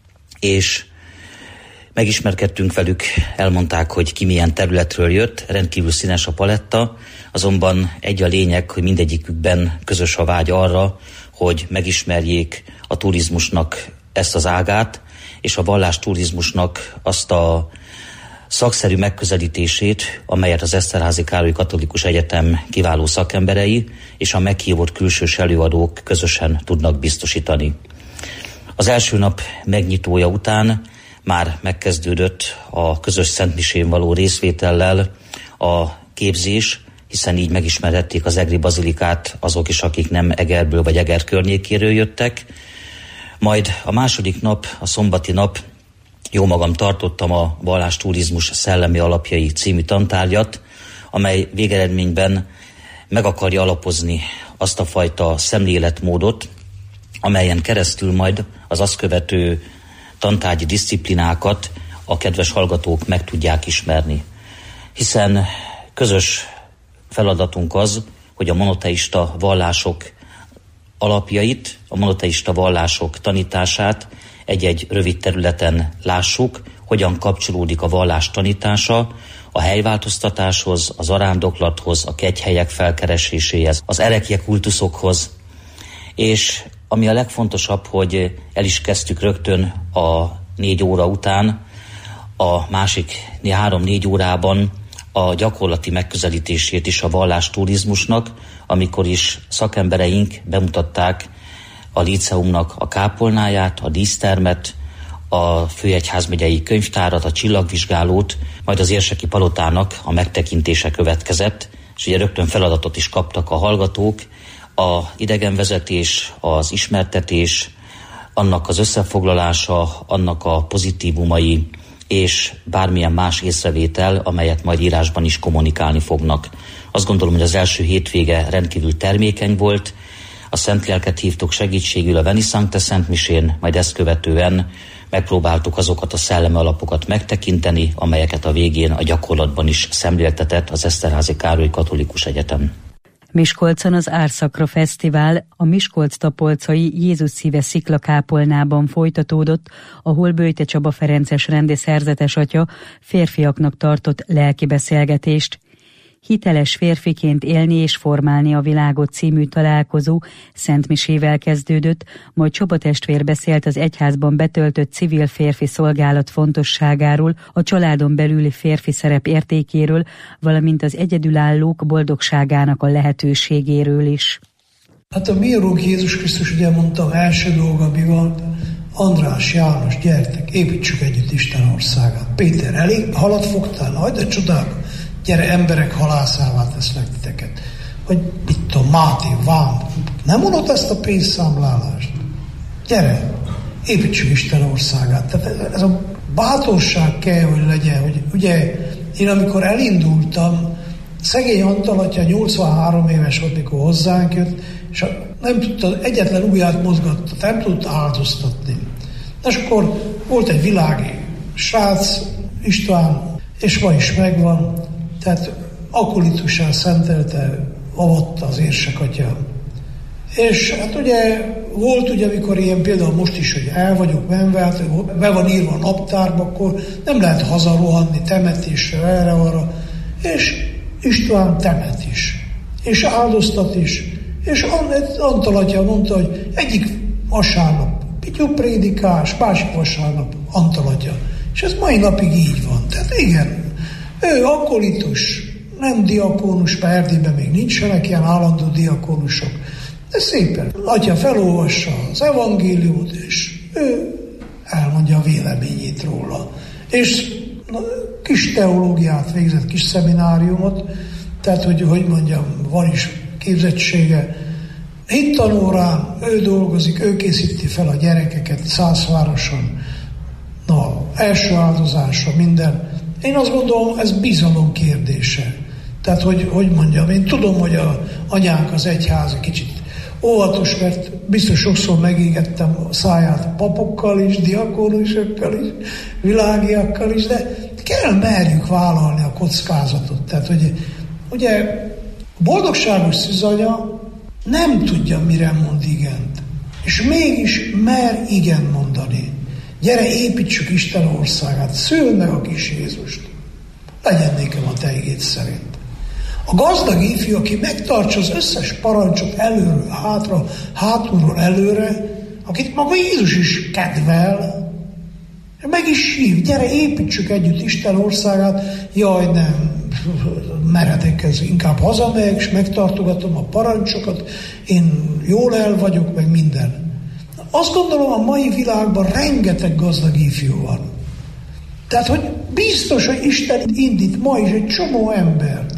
és megismerkedtünk velük, elmondták, hogy ki milyen területről jött, rendkívül színes a paletta, azonban egy a lényeg, hogy mindegyikükben közös a vágy arra, hogy megismerjék a turizmusnak ezt az ágát, és a vallásturizmusnak azt a szakszerű megközelítését, amelyet az Eszterházy Károly Katolikus Egyetem kiváló szakemberei és a meghívott külsős előadók közösen tudnak biztosítani. Az első nap megnyitója után már megkezdődött a közös szentmisén való részvétellel a képzés, hiszen így megismerhették az egri bazilikát azok is, akik nem Egerből vagy Eger környékéről jöttek. Majd a második nap, a szombati nap, jó magam tartottam a vallásturizmus szellemi alapjai című tantárgyat, amely végeredményben meg akarja alapozni azt a fajta szemléletmódot, amelyen keresztül majd az azt követő tantárgyi diszciplinákat a kedves hallgatók meg tudják ismerni. Hiszen közös feladatunk az, hogy a monoteista vallások alapjait, a monoteista vallások tanítását egy-egy rövid területen lássuk, hogyan kapcsolódik a vallás tanítása a helyváltoztatáshoz, az arándoklathoz, a kegyhelyek felkereséséhez, az erekje kultuszokhoz, és ami a legfontosabb, hogy el is kezdtük rögtön a négy óra után, a másik három-négy órában a gyakorlati megközelítését is a vallásturizmusnak, amikor is szakembereink bemutatták a líceumnak a kápolnáját, a dísztermet, a Főegyházmegyei könyvtárat, a csillagvizsgálót, majd az érseki palotának a megtekintése következett, és ugye rögtön feladatot is kaptak a hallgatók, a idegenvezetés, az ismertetés, annak az összefoglalása, annak a pozitívumai, és bármilyen más észrevétel, amelyet majd írásban is kommunikálni fognak. Azt gondolom, hogy az első hétvége rendkívül termékeny volt, a Szent Lelket hívtuk segítségül a Veni Sancte Szentmisén, majd ezt követően megpróbáltuk azokat a szellemi alapokat megtekinteni, amelyeket a végén a gyakorlatban is szemléltetett az Eszterházy Károly Katolikus Egyetem. Miskolcon az Árszakra Fesztivál a Miskolc-Tapolcai Jézus Szíve sziklakápolnában folytatódott, ahol Böjte Csaba Ferences rendi szerzetes atya férfiaknak tartott lelkibeszélgetést. Hiteles férfiként élni és formálni a világot című találkozó szentmisével kezdődött, majd Csaba testvér beszélt az egyházban betöltött civil férfi szolgálat fontosságáról, a családon belüli férfi szerep értékéről, valamint az egyedülállók boldogságának a lehetőségéről is. Hát a mi Urunk Jézus Krisztus ugye mondta, első dolga mi van, András, János, gyertek, építsük együtt Isten országát. Péter, elég halat fogtál, nagy de csodák, gyere, emberek halászává tesznek titeket. Vagy mit tudom, Máté, Vám, nem mondod ezt a pénzszámlálást? Gyere, építsük Isten országát. Tehát ez a bátorság kell, hogy legyen, hogy ugye én amikor elindultam, szegény Antal atya nyolcvanhárom éves volt, mikor hozzánk jött, és nem tudta, egyetlen ujját mozgatta, nem tudta áldoztatni. És akkor volt egy világi srác, István, és ma is megvan, tehát akolitussal szentelte, avatta az érsek atya. És hát ugye volt ugye, amikor ilyen például most is, hogy el vagyok menve, hát be van írva a naptárba, akkor nem lehet hazarohanni temetésre, erre-arra, és István temet is, és áldoztat is, és Antal atya mondta, hogy egyik vasárnap Pityu prédikás, másik vasárnap Antal atya. És ez mai napig így van. Tehát igen, ő akolitus, nem diakónus, mert Erdélyben még nincsenek ilyen állandó diakónusok, de szépen atya felolvassa az evangéliumot, és ő elmondja a véleményét róla. És kis teológiát végzett, kis szemináriumot, tehát, hogy, hogy mondjam, van is képzettsége. Hittanórán ő dolgozik, ő készíti fel a gyerekeket Szászvároson, na, első áldozásra, minden. Én azt gondolom, ez bizalom kérdése. Tehát, hogy, hogy mondjam, én tudom, hogy a anyánk az egyház kicsit óvatos, mert biztos sokszor megégettem a száját papokkal is, diakónusokkal is, világiakkal is, de kell merjük vállalni a kockázatot. Tehát, hogy ugye a boldogságos szűzanya nem tudja, mire mond igent, és mégis mer igen mondani. Gyere, építsük Isten országát, szüld meg a kis Jézust. Legyen nékem a te igéd szerint. A gazdag ifjú, aki megtartsa az összes parancsot előről, hátra, hátulról előre, akit maga Jézus is kedvel, meg is hív, gyere, építsük együtt Isten országát, jaj, nem, meredek ez, inkább hazamegyek, és megtartogatom a parancsokat, én jól el vagyok, meg minden. Azt gondolom, a mai világban rengeteg gazdag ifjú van. Tehát, hogy biztos, hogy Isten indít ma is egy csomó embert.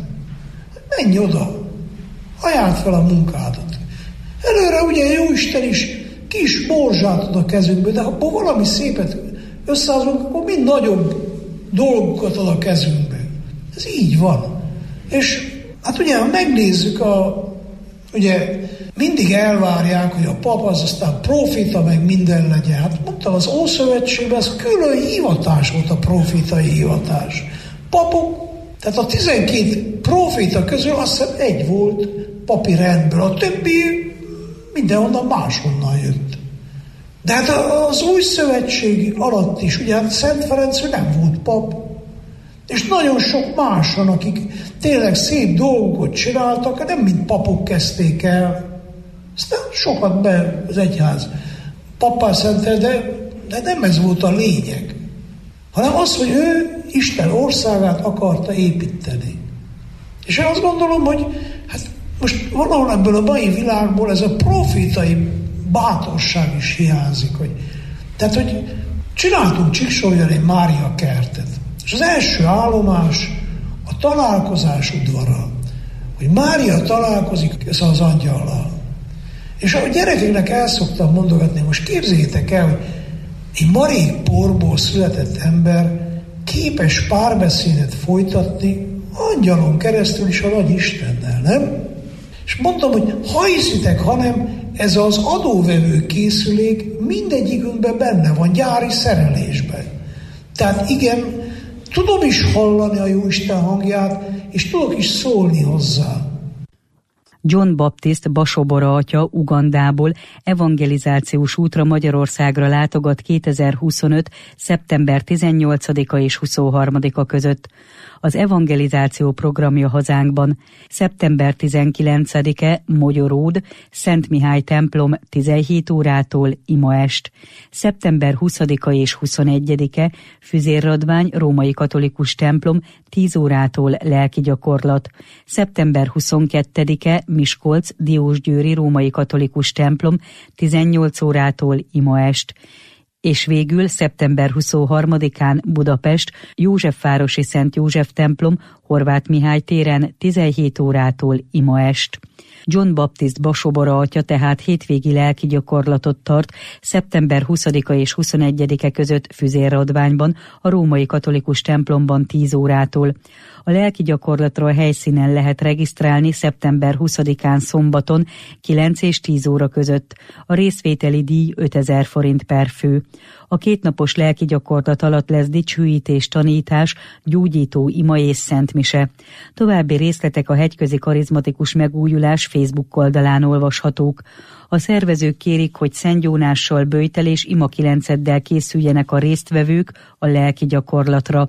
Menj oda, ajánld fel a munkádat. Előre ugye Jóisten is kis morzsát ad a kezünkbe, de ha valami szépet összehozunk, akkor mind nagyobb dolgokat ad a kezünkbe. Ez így van. És hát ugye, ha megnézzük a, ugye mindig elvárják, hogy a pap az aztán profita, meg minden legyen. Hát mondtam, az Ószövetségben ez külön hivatás volt, a profitai hivatás. Papok, tehát a tizenkét profita közül azt hiszem egy volt papi rendből, a többi mindenhonnan máshonnan jött. De hát az új szövetség alatt is, ugye hát Szent Ferenc nem volt pap, és nagyon sok máson, akik tényleg szép dolgokat csináltak, nem mint papok kezdték el. Aztán sokat be az egyház pappá szentel, de, de nem ez volt a lényeg. hanem az, hogy ő Isten országát akarta építeni. És én azt gondolom, hogy hát most valahol ebből a mai világból ez a profétai bátorság is hiányzik. Hogy, tehát, hogy csináltunk Csíksomlyon egy Mária kertet, és az első állomás a találkozás udvara, hogy Mária találkozik az angyallal. És a gyerekeknek el szoktam mondogatni, most képzeljétek el, hogy egy marék porból született ember képes párbeszédet folytatni angyalon keresztül is a nagy Istennel, nem? És mondtam, hogy ha hiszitek, hanem ez az adóvevő készülék mindegyikünkben benne van, gyári szerelésben. Tehát igen, tudom is hallani a Jóisten hangját, és tudok is szólni hozzá. John Baptist Basobora atya Ugandából evangelizációs útra Magyarországra látogat kétezer-huszonöt. szeptember tizennyolcadika és huszonharmadika között. Az evangelizáció programja hazánkban szeptember tizenkilencedike Mogyoród, Szent Mihály templom tizenhét órától imaest. szeptember huszadika és huszonegyedike Füzérradvány római katolikus templom tíz órától lelki gyakorlat. szeptember huszonkettedike Miskolc Diósgyőri római katolikus templom tizennyolc órától imaest. És végül szeptember huszonharmadikán Budapest Józsefvárosi Szent József templom Horváth Mihály téren tizenhét órától imaest. John Baptist Basobora atya tehát hétvégi lelki gyakorlatot tart szeptember huszadika és huszonegyedike között Füzérradványban, a római katolikus templomban tíz órától. A lelki gyakorlatra a helyszínen lehet regisztrálni szeptember huszadikán szombaton kilenc és tíz óra között. A részvételi díj ötezer forint per fő. A kétnapos lelki gyakorlat alatt lesz dicsőítés, tanítás, gyógyító ima és szentmise. További részletek a Hegyközi Karizmatikus Megújulás Facebook oldalán olvashatók. A szervezők kérik, hogy szentgyónással, böjtel és ima kilenceddel készüljenek a résztvevők a lelki gyakorlatra.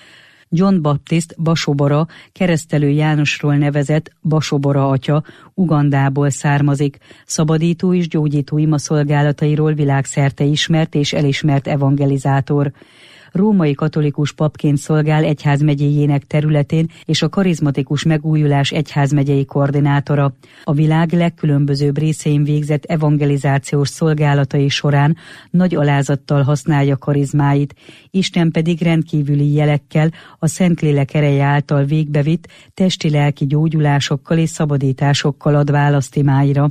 John Baptist Basobora, Keresztelő Jánosról nevezett Basobora atya, Ugandából származik. Szabadító és gyógyító ima szolgálatairól világszerte ismert és elismert evangelizátor. Római katolikus papként szolgál egyházmegyéjének területén és a Karizmatikus Megújulás egyházmegyei koordinátora. A világ legkülönbözőbb részein végzett evangelizációs szolgálatai során nagy alázattal használja karizmáit, Isten pedig rendkívüli jelekkel, a Szentlélek ereje által végbevitt testi-lelki gyógyulásokkal és szabadításokkal ad választ imáira.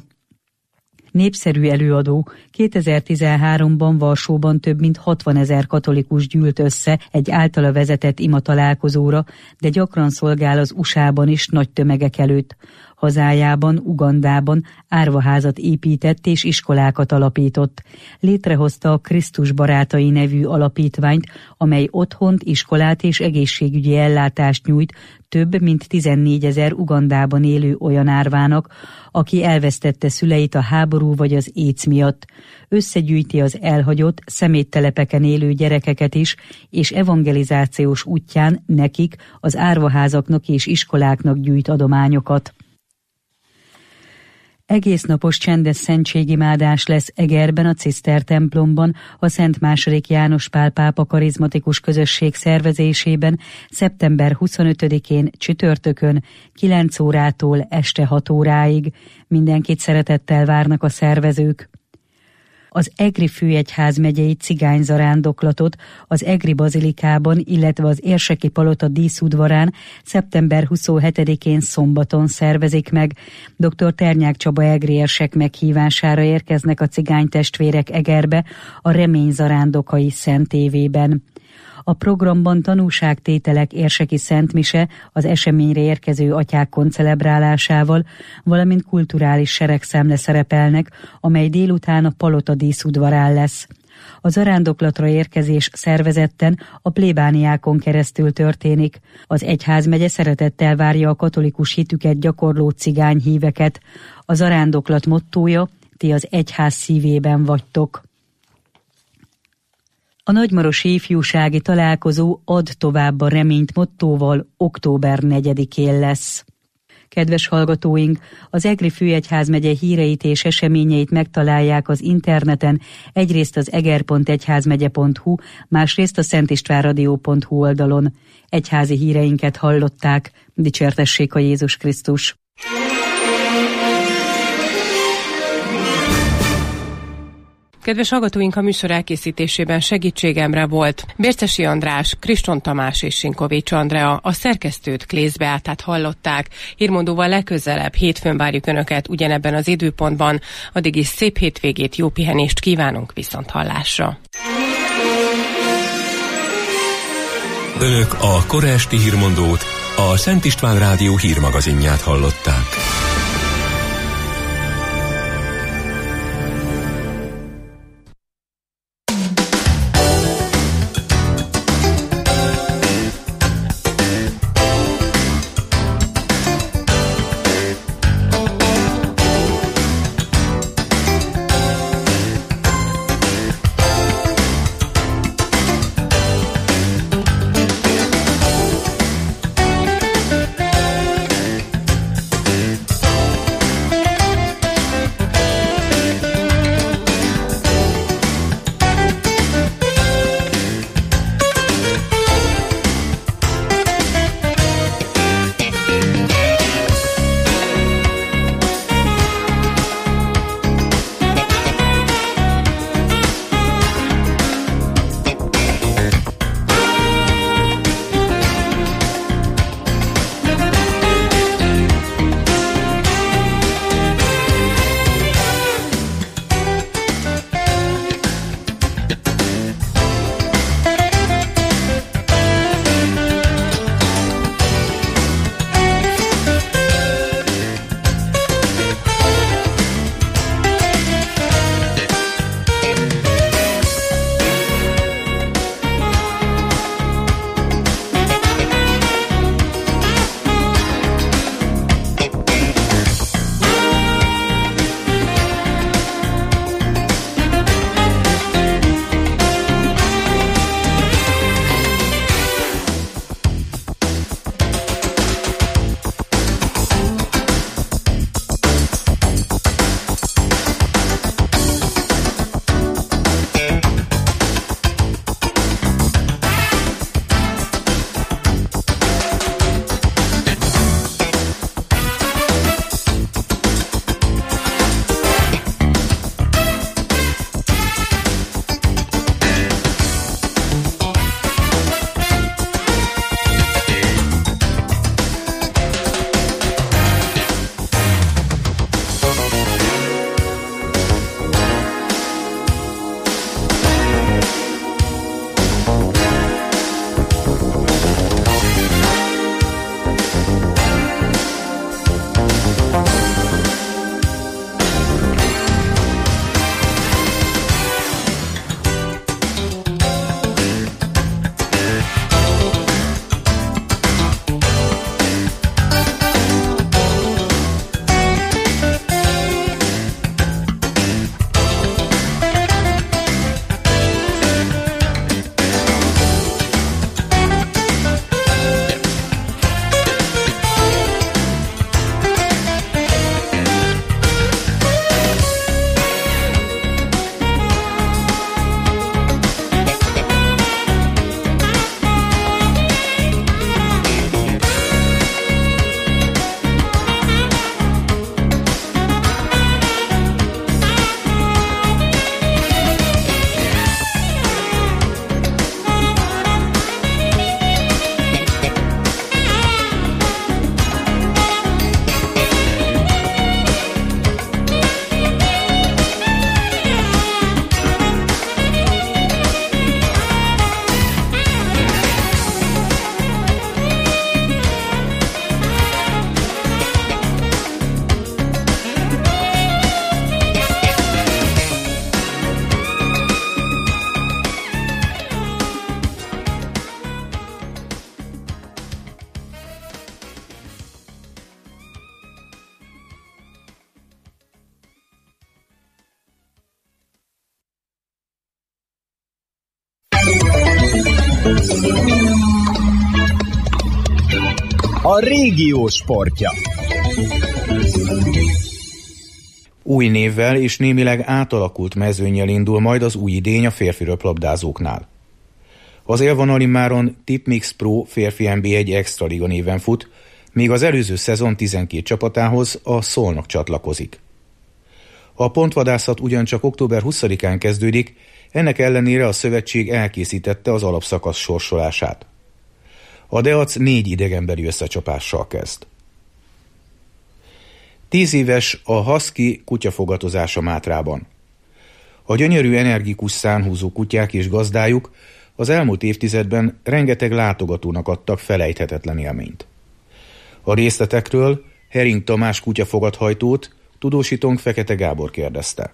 Népszerű előadó. kétezer-tizenháromban Varsóban több mint hatvanezer katolikus gyűlt össze egy általa vezetett ima találkozóra, de gyakran szolgál az u es á-ban is nagy tömegek előtt. Hazájában, Ugandában árvaházat épített és iskolákat alapított. Létrehozta a Krisztus Barátai nevű alapítványt, amely otthont, iskolát és egészségügyi ellátást nyújt több mint tizennégyezer Ugandában élő olyan árvának, aki elvesztette szüleit a háború vagy az éjsz miatt. Összegyűjti az elhagyott, szeméttelepeken élő gyerekeket is, és evangelizációs útján nekik, az árvaházaknak és iskoláknak gyűjt adományokat. Egésznapos csendes szentségimádás lesz Egerben, a Ciszter templomban, a Szent második János Pál pápa karizmatikus közösség szervezésében szeptember huszonötödikén csütörtökön kilenc órától este hat óráig. Mindenkit szeretettel várnak a szervezők. Az Egri Főegyház megyei cigányzarándoklatot az Egri Bazilikában, illetve az Érseki Palota díszudvarán szeptember huszonhetedikén szombaton szervezik meg. dr. Ternyák Csaba egri érsek meghívására érkeznek a cigánytestvérek Egerbe a Remény zarándokai Szent Évében. A programban tanúságtételek, érseki szentmise, az eseményre érkező atyák koncelebrálásával, valamint kulturális seregszemle szerepelnek, amely délután a Palota díszudvarán lesz. A zarándoklatra érkezés szervezetten a plébániákon keresztül történik. Az egyházmegye szeretettel várja a katolikus hitüket gyakorló cigányhíveket. A zarándoklat mottója: ti az egyház szívében vagytok. A nagymarosi ifjúsági találkozó Add tovább a reményt mottóval október negyedikén lesz. Kedves hallgatóink, az Egri Főegyházmegye híreit és eseményeit megtalálják az interneten, egyrészt az eger pont egyházmegye pont hu, másrészt a szentistvánradio pont hu oldalon. Egyházi híreinket hallották. Dicsértessék a Jézus Krisztus! Kedves hallgatóink, a műsor elkészítésében segítségemre volt Bércesi András, Kriston Tamás és Sinkovics Andrea, a szerkesztőt Klész Beátát hallották. Hírmondóval legközelebb hétfőn várjuk Önöket ugyanebben az időpontban. Addig is szép hétvégét, jó pihenést kívánunk, viszont hallásra. Önök a kora esti hírmondót, a Szent István Rádió hírmagazinját hallották. A régió sportja. Új névvel és némileg átalakult mezőnnyel indul majd az új idény a férfi röplabdázóknál. Az élvonal immáron Tipmix Pro férfi en bé egy Extra Liga néven fut, míg az előző szezon tizenkét csapatához a Szolnok csatlakozik. A pontvadászat ugyancsak október huszadikán kezdődik, ennek ellenére a szövetség elkészítette az alapszakasz sorsolását. A Deac négy idegenbeli összecsapással kezd. Tíz éves a husky kutyafogatozása Mátrában. A gyönyörű energikus szánhúzó kutyák és gazdájuk az elmúlt évtizedben rengeteg látogatónak adtak felejthetetlen élményt. A részletekről Hering Tamás kutyafogathajtót tudósítónk Fekete Gábor kérdezte.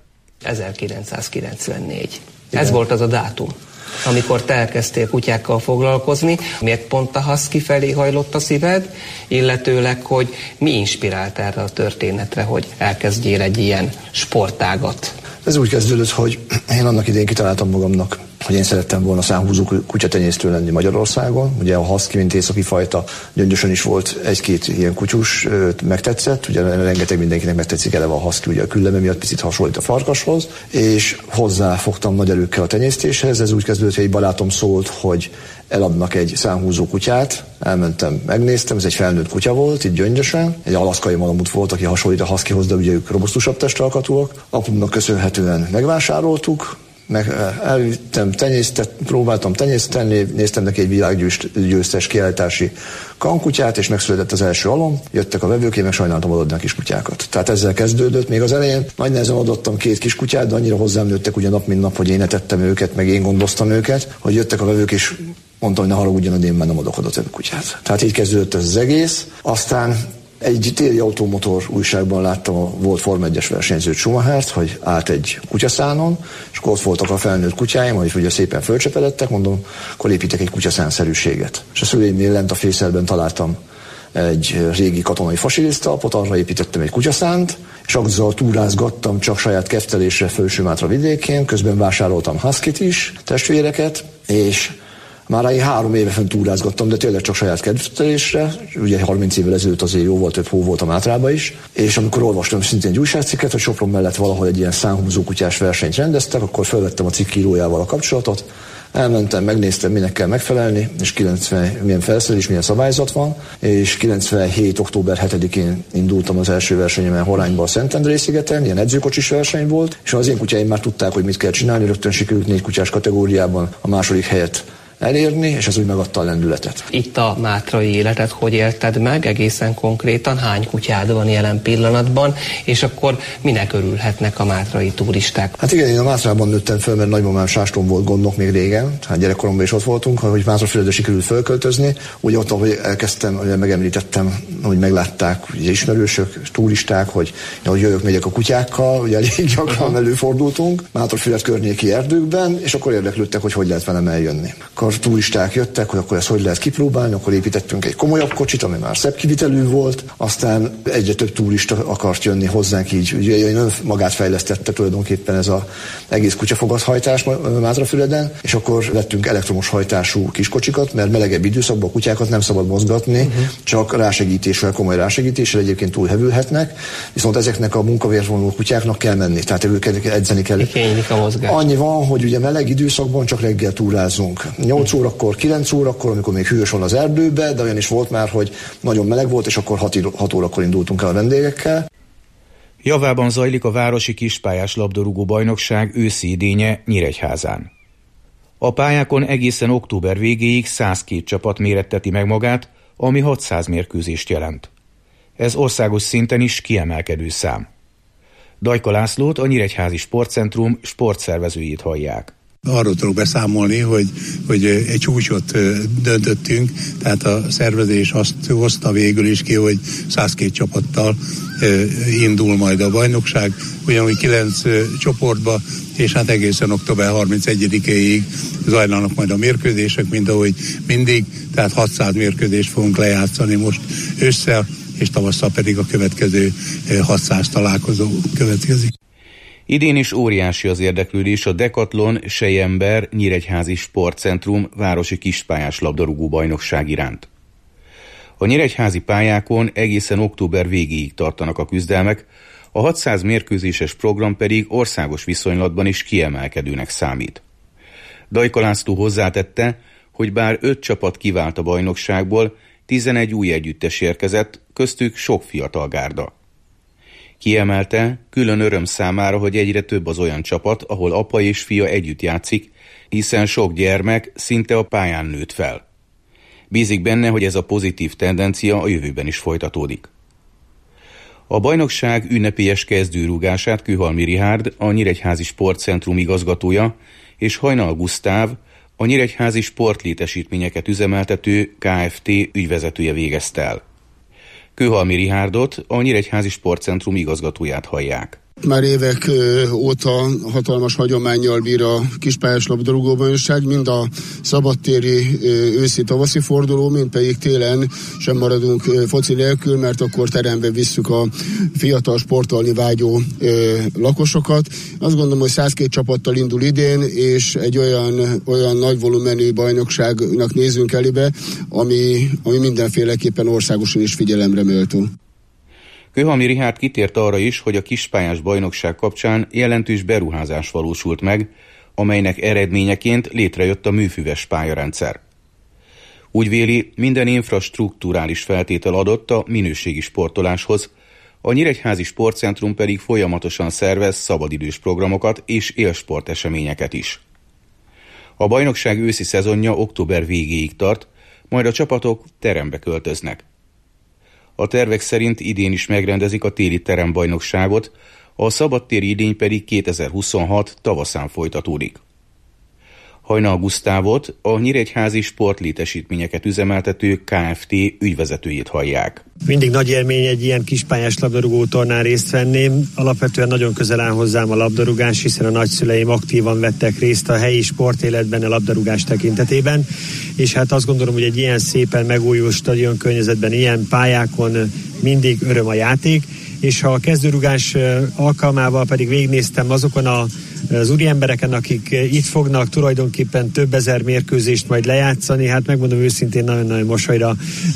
ezerkilencszázkilencvennégy. Igen. Ez volt az a dátum, amikor te elkezdtél kutyákkal foglalkozni. Miért pont a husky felé hajlott a szíved, illetőleg, hogy mi inspirált erre a történetre, hogy elkezdjél egy ilyen sportágat? Ez úgy kezdődött, hogy én annak idején kitaláltam magamnak, hogy én szerettem volna szánhúzó kutyatenyésztő lenni Magyarországon. Ugye a husky, mint északi fajta, Gyöngyösön is volt egy-két ilyen kutyus, megtetszett. Ugye rengeteg mindenkinek megtetszik eleve a husky, ugye a külleme miatt picit hasonlít a farkashoz, és hozzáfogtam nagy erőkkel a tenyésztéshez. Ez úgy kezdődött, hogy egy barátom szólt, hogy eladnak egy szánhúzó kutyát. Elmentem, megnéztem, ez egy felnőtt kutya volt, itt Gyöngyösen. Egy alaszkai malamut volt, aki hasonlít a huskyhoz, de ugye ők robusztusabb testalkatúak. Apumnak köszönhetően megvásároltuk, meg elvittem, tenyésztet, próbáltam tenyészteni, néztem neki egy világgyőztes kiállítási kankutyát, és megszületett az első alom, jöttek a vevők, én meg sajnáltam adni a kiskutyákat. Tehát ezzel kezdődött, még az elején nagy nehezen adottam két kiskutyát, de annyira hozzám nőttek ugye nap mint nap, hogy én etettem őket, meg én gondoztam őket, hogy jöttek a vevők, és mondtam, hogy ne haragudjon, hogy én már nem adok oda több kutyát. Tehát így kezdődött ez az egész. Aztán egy téli automotor újságban láttam a volt Forma egyes versenyzőt, Schumachert, hogy állt egy kutyaszánon, és akkor ott voltak a felnőtt kutyáim, hogy ugye szépen fölcsepedettek, mondom, akkor építek egy kutyaszánszerűséget. És a szüleimnél lent a Fészelben találtam egy régi katonai fasilisztalpot, arra építettem egy kutyaszánt, és azzal túrázgattam csak saját keftelésre Felső-Mátra vidékén, közben vásároltam huskit is, testvéreket, és már egy három éve fent túrázgattam, de tényleg csak saját kedvelésre. Ugye harminc évvel ezelőtt azért jóval több hó volt a Mátrában is. És amikor olvastam szintén egy újságcikket, hogy Sopron mellett valahol egy ilyen szánhúzó kutyás versenyt rendeztek, akkor felvettem a cikk írójával a kapcsolatot. Elmentem, megnéztem, minek kell megfelelni, és kilencven milyen felszerelés, milyen szabályzat van, és kilencvenhét október hetedikén indultam az első versenyemen Horányba a Szentendrei-szigeten, ilyen edzőkocsis verseny volt, és az én kutyáim már tudták, hogy mit kell csinálni, rögtön sikerült négy kutyás kategóriában a második helyet elérni, és ez úgy megadta a lendületet. Itt a mátrai életet hogy élted meg egészen konkrétan? Hány kutyád van jelen pillanatban, és akkor minek örülhetnek a mátrai turisták? Hát igen, én a Mátrában nőttem fel, mert nagymamám Sáston volt gondnok még régen, hát gyerekkoromban is ott voltunk, hogy Mátrafüredre sikerült fölköltözni. Ugye ott, ahogy elkezdtem, ugye megemlítettem, hogy meglátták ugye ismerősök, turisták, hogy, hogy jövök, megyek a kutyákkal, ugye elég gyakran előfordultunk Mátrafüred környéki erdőkben, és akkor érdeklődtek, hogy hogy lehet velem eljönni. Akkor turisták jöttek, hogy akkor ezt hogy lehet kipróbálni, akkor építettünk egy komolyabb kocsit, ami már szebb kivitelű volt, aztán egyre több turista akart jönni hozzánk, így ugye magát fejlesztette tulajdonképpen ez az egész kutyafogathajtás Mátrafüreden, és akkor vettünk elektromos hajtású kiskocsikat, mert melegebb időszakban a kutyákat nem szabad mozgatni, uh-huh. csak rásegítéssel, komoly rásegítéssel egyébként túlhevülhetnek, viszont ezeknek a munkavérvonuló kutyáknak kell menni, tehát őket edzeni kell. Annyi van, hogy ugye meleg időszakban csak reggel túrázunk. nyolc órakor, kilenc órakor, amikor még hűvös van az erdőbe, de olyan is volt már, hogy nagyon meleg volt, és akkor hat órakor indultunk el a vendégekkel. Javában zajlik a Városi Kispályás labdarúgó bajnokság őszi idénye Nyíregyházán. A pályákon egészen október végéig száz két csapat méretteti meg magát, ami hatszáz mérkőzést jelent. Ez országos szinten is kiemelkedő szám. Dajka Lászlót, a Nyíregyházi Sportcentrum sportszervezőjét hallják. Arról tudok beszámolni, hogy, hogy egy csúcsot döntöttünk, tehát a szervezés azt hozta végül is ki, hogy száz két csapattal indul majd a bajnokság, ugyanúgy kilenc csoportba, és hát egészen október harmincegyedikéig zajlanak majd a mérkőzések, mint ahogy mindig, tehát hatszáz mérkőzést fogunk lejátszani most ősszel, és tavasszal pedig a következő hatszáz találkozó következik. Idén is óriási az érdeklődés a Decathlon Sejember Nyíregyházi Sportcentrum Városi Kispályás labdarúgó bajnokság iránt. A nyíregyházi pályákon egészen október végéig tartanak a küzdelmek, a hatszáz mérkőzéses program pedig országos viszonylatban is kiemelkedőnek számít. Dajka László hozzátette, hogy bár öt csapat kivált a bajnokságból, tizenegy új együttes érkezett, köztük sok fiatal gárda. Kiemelte, külön öröm számára, hogy egyre több az olyan csapat, ahol apa és fia együtt játszik, hiszen sok gyermek szinte a pályán nőtt fel. Bízik benne, hogy ez a pozitív tendencia a jövőben is folytatódik. A bajnokság ünnepélyes kezdőrúgását Kőhalmi Richárd, a Nyíregyházi Sportcentrum igazgatója, és Hajnal Gusztáv, a Nyíregyházi Sportlétesítményeket üzemeltető Kft. Ügyvezetője végezte el. Kőhalmi Rihárdot, a Nyíregyházi Sportcentrum igazgatóját hallják. Már évek óta hatalmas hagyománnyal bír a kispályás labdarúgóbajnokság, mind a szabadtéri őszi-tavaszi forduló, mind pedig télen sem maradunk foci nélkül, mert akkor terembe visszük a fiatal sportolni vágyó lakosokat. Azt gondolom, hogy százkettő csapattal indul idén, és egy olyan, olyan nagy volumenű bajnokságnak nézünk elébe, ami, ami mindenféleképpen országosan is figyelemre méltó. Kőhalmi Richárd kitért arra is, hogy a kispályás bajnokság kapcsán jelentős beruházás valósult meg, amelynek eredményeként létrejött a műfüves pályarendszer. Úgy véli, minden infrastrukturális feltétel adott a minőségi sportoláshoz, a Nyíregyházi Sportcentrum pedig folyamatosan szervez szabadidős programokat és élsport eseményeket is. A bajnokság őszi szezonja október végéig tart, majd a csapatok terembe költöznek. A tervek szerint idén is megrendezik a téli terembajnokságot, a szabadtéri idény pedig kétezer-huszonhat tavaszán folytatódik. Hajnal Gusztávot, a Nyíregyházi Sportlétesítményeket üzemeltető Kft. Ügyvezetőjét hallják. Mindig nagy élmény egy ilyen kispályás labdarúgó tornán részt venni. Alapvetően nagyon közel áll hozzám a labdarúgás, hiszen a nagyszüleim aktívan vettek részt a helyi sportéletben a labdarúgás tekintetében, és hát azt gondolom, hogy egy ilyen szépen megújult stadion környezetben, ilyen pályákon mindig öröm a játék, és ha a kezdőrugás alkalmával pedig végignéztem azokon a az úri embereken, akik itt fognak tulajdonképpen több ezer mérkőzést majd lejátszani, hát megmondom őszintén, nagyon-nagyon mosolyra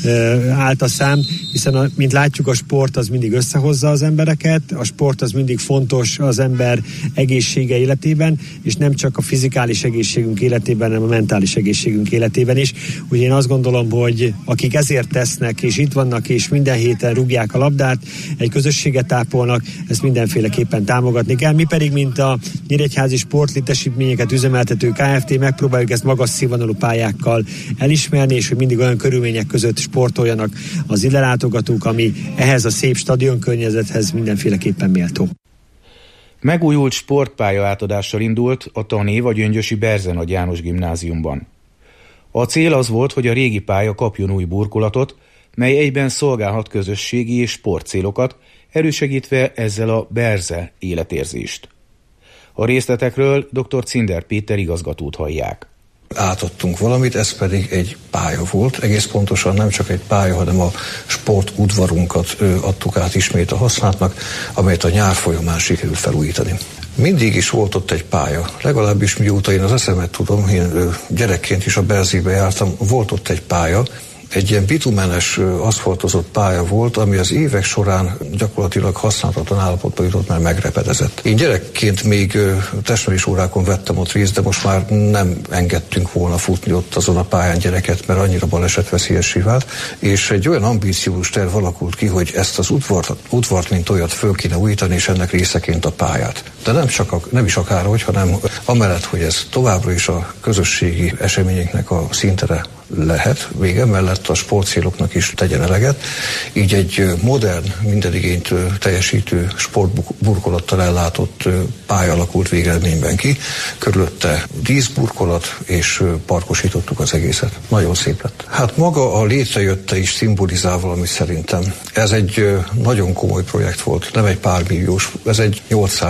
állt a szám, hiszen a, mint látjuk, a sport az mindig összehozza az embereket, a sport az mindig fontos az ember egészsége életében, és nem csak a fizikális egészségünk életében, hanem a mentális egészségünk életében is. Úgyhogy én azt gondolom, hogy akik ezért tesznek, és itt vannak, és minden héten rúgják a labdát, egy közösséget tápolnak, ezt mindenféleképpen támogatni kell. Mi pedig, mint a Nyíregyházi Sportlétesítményeket üzemeltető Kft. Megpróbáljuk ezt magas színvonalú pályákkal elismerni, és hogy mindig olyan körülmények között sportoljanak az ide látogatók, ami ehhez a szép stadionkörnyezethez mindenféleképpen méltó. Megújult sportpálya átadással indult a tanév a gyöngyösi Berzenagy János Gimnáziumban. A cél az volt, hogy a régi pálya kapjon új burkolatot, mely egyben szolgálhat közösségi és sportcélokat, elősegítve ezzel a berze életérzést. A részletekről dr. Cinder Péter igazgatót hallják. Átadtunk valamit, ez pedig egy pálya volt, egész pontosan nem csak egy pálya, hanem a sportudvarunkat adtuk át ismét a használatnak, amelyet a nyár folyamán sikerült felújítani. Mindig is volt ott egy pálya, legalábbis mióta én az eszemet tudom, én gyerekként is a Berzébe jártam, volt ott egy pálya, egy ilyen bitumenes, aszfaltozott pálya volt, ami az évek során gyakorlatilag használhatatlan állapotba jutott, mert megrepedezett. Én gyerekként még testnevelés órákon vettem ott részt, de most már nem engedtünk volna futni ott azon a pályán gyereket, mert annyira balesetveszélyessé vált, és egy olyan ambíciós terv alakult ki, hogy ezt az udvart, udvart mint olyat föl kéne újítani, és ennek részeként a pályát. De nem, csak a, nem is akárhogy, hanem amellett, hogy ez továbbra is a közösségi eseményeknek a színtere lehet, vége mellett a sportcéloknak is tegyen eleget. Így egy modern, minden igényt teljesítő sportburkolattal ellátott pálya alakult végeredményben ki. Körülötte díszburkolat, és parkosítottuk az egészet. Nagyon szép lett. Hát maga a létrejötte is szimbolizál valamit szerintem. Ez egy nagyon komoly projekt volt, nem egy pár milliós, ez egy nyolc számjegyű összeg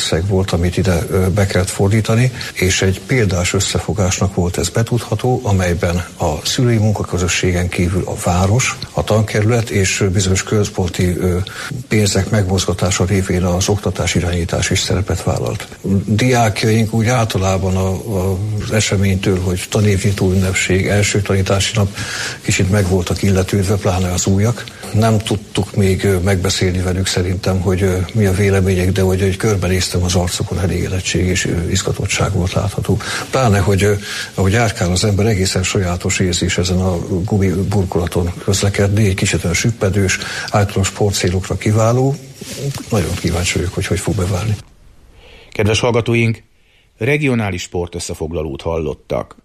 összeg volt, amit ide be kellett fordítani, és egy példás összefogásnak volt ez betudható, amelyben a szülői munkaközösségen kívül a város, a tankerület és bizonyos központi pénzek megmozgatása révén az oktatás irányítás is szerepet vállalt. Diákjaink úgy általában a, a, az eseménytől, hogy tanévnyitó ünnepség, első tanítási nap kicsit meg voltak illetődve, pláne az újak. Nem tudtuk még megbeszélni velük szerintem, hogy mi a vélemények, de hogy, hogy körbenéztem az arcokon, elégedettség és izgatottság volt látható. Pláne, hogy ahogy járkál az ember, egészen sajátos érzés ezen a gumi burkolaton közlekedni, egy kicsit olyan süppedős, általános sportcélokra kiváló. Nagyon kíváncsi vagyok, hogy hogy fog beválni. Kedves hallgatóink, regionális sport összefoglalót hallottak.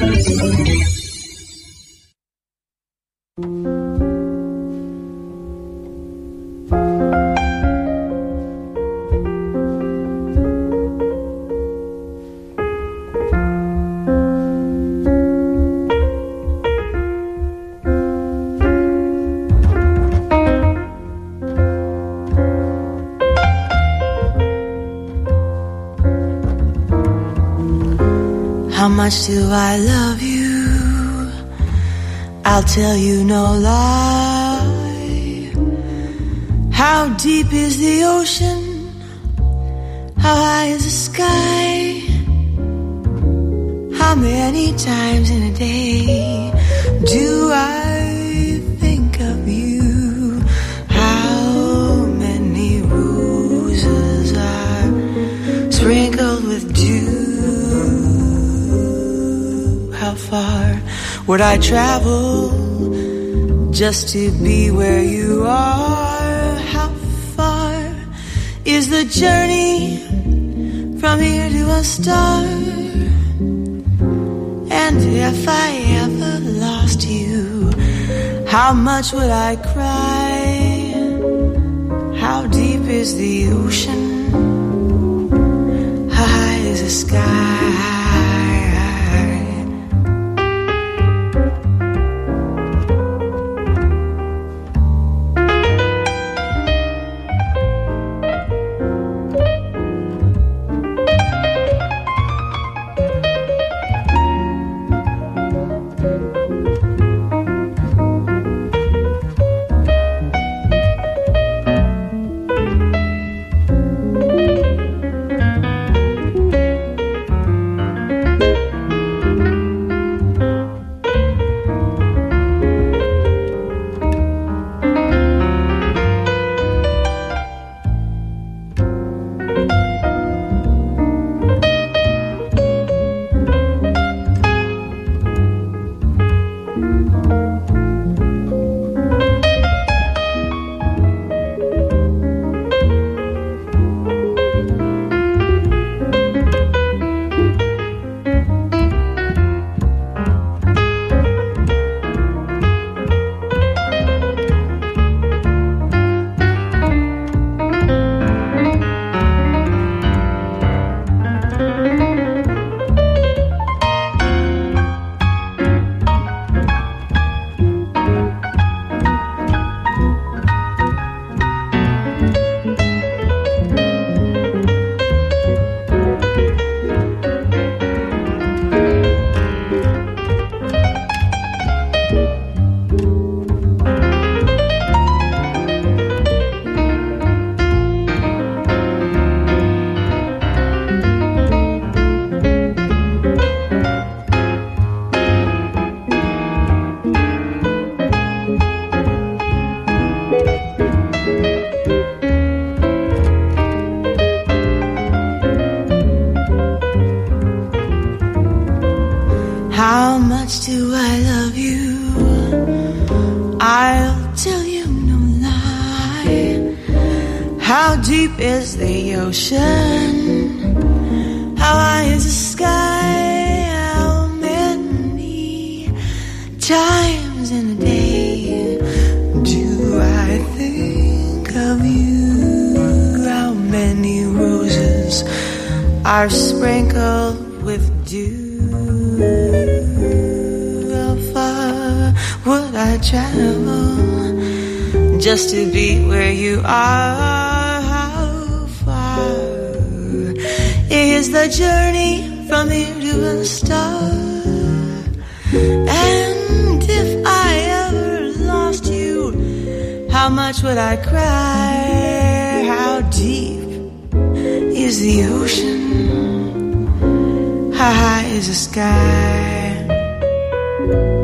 How much do I love you? I'll tell you no lie. How deep is the ocean? How high is the sky? How many times in a day do I think of you? How many roses are sprinkled with dew? How far would I travel just to be where you are? How far is the journey from here to a star? And if I ever lost you, how much would I cry? How deep is the ocean? How high is the sky? How much do I love you? I'll tell you no lie. How deep is the ocean? How high is the sky? How many times in a day do I think of you? How many roses are sprinkled with dew? How far would I travel just to be where you are? How far is the journey from here to a star. And if I ever lost you, how much would I cry? How deep is the ocean? How high is the sky?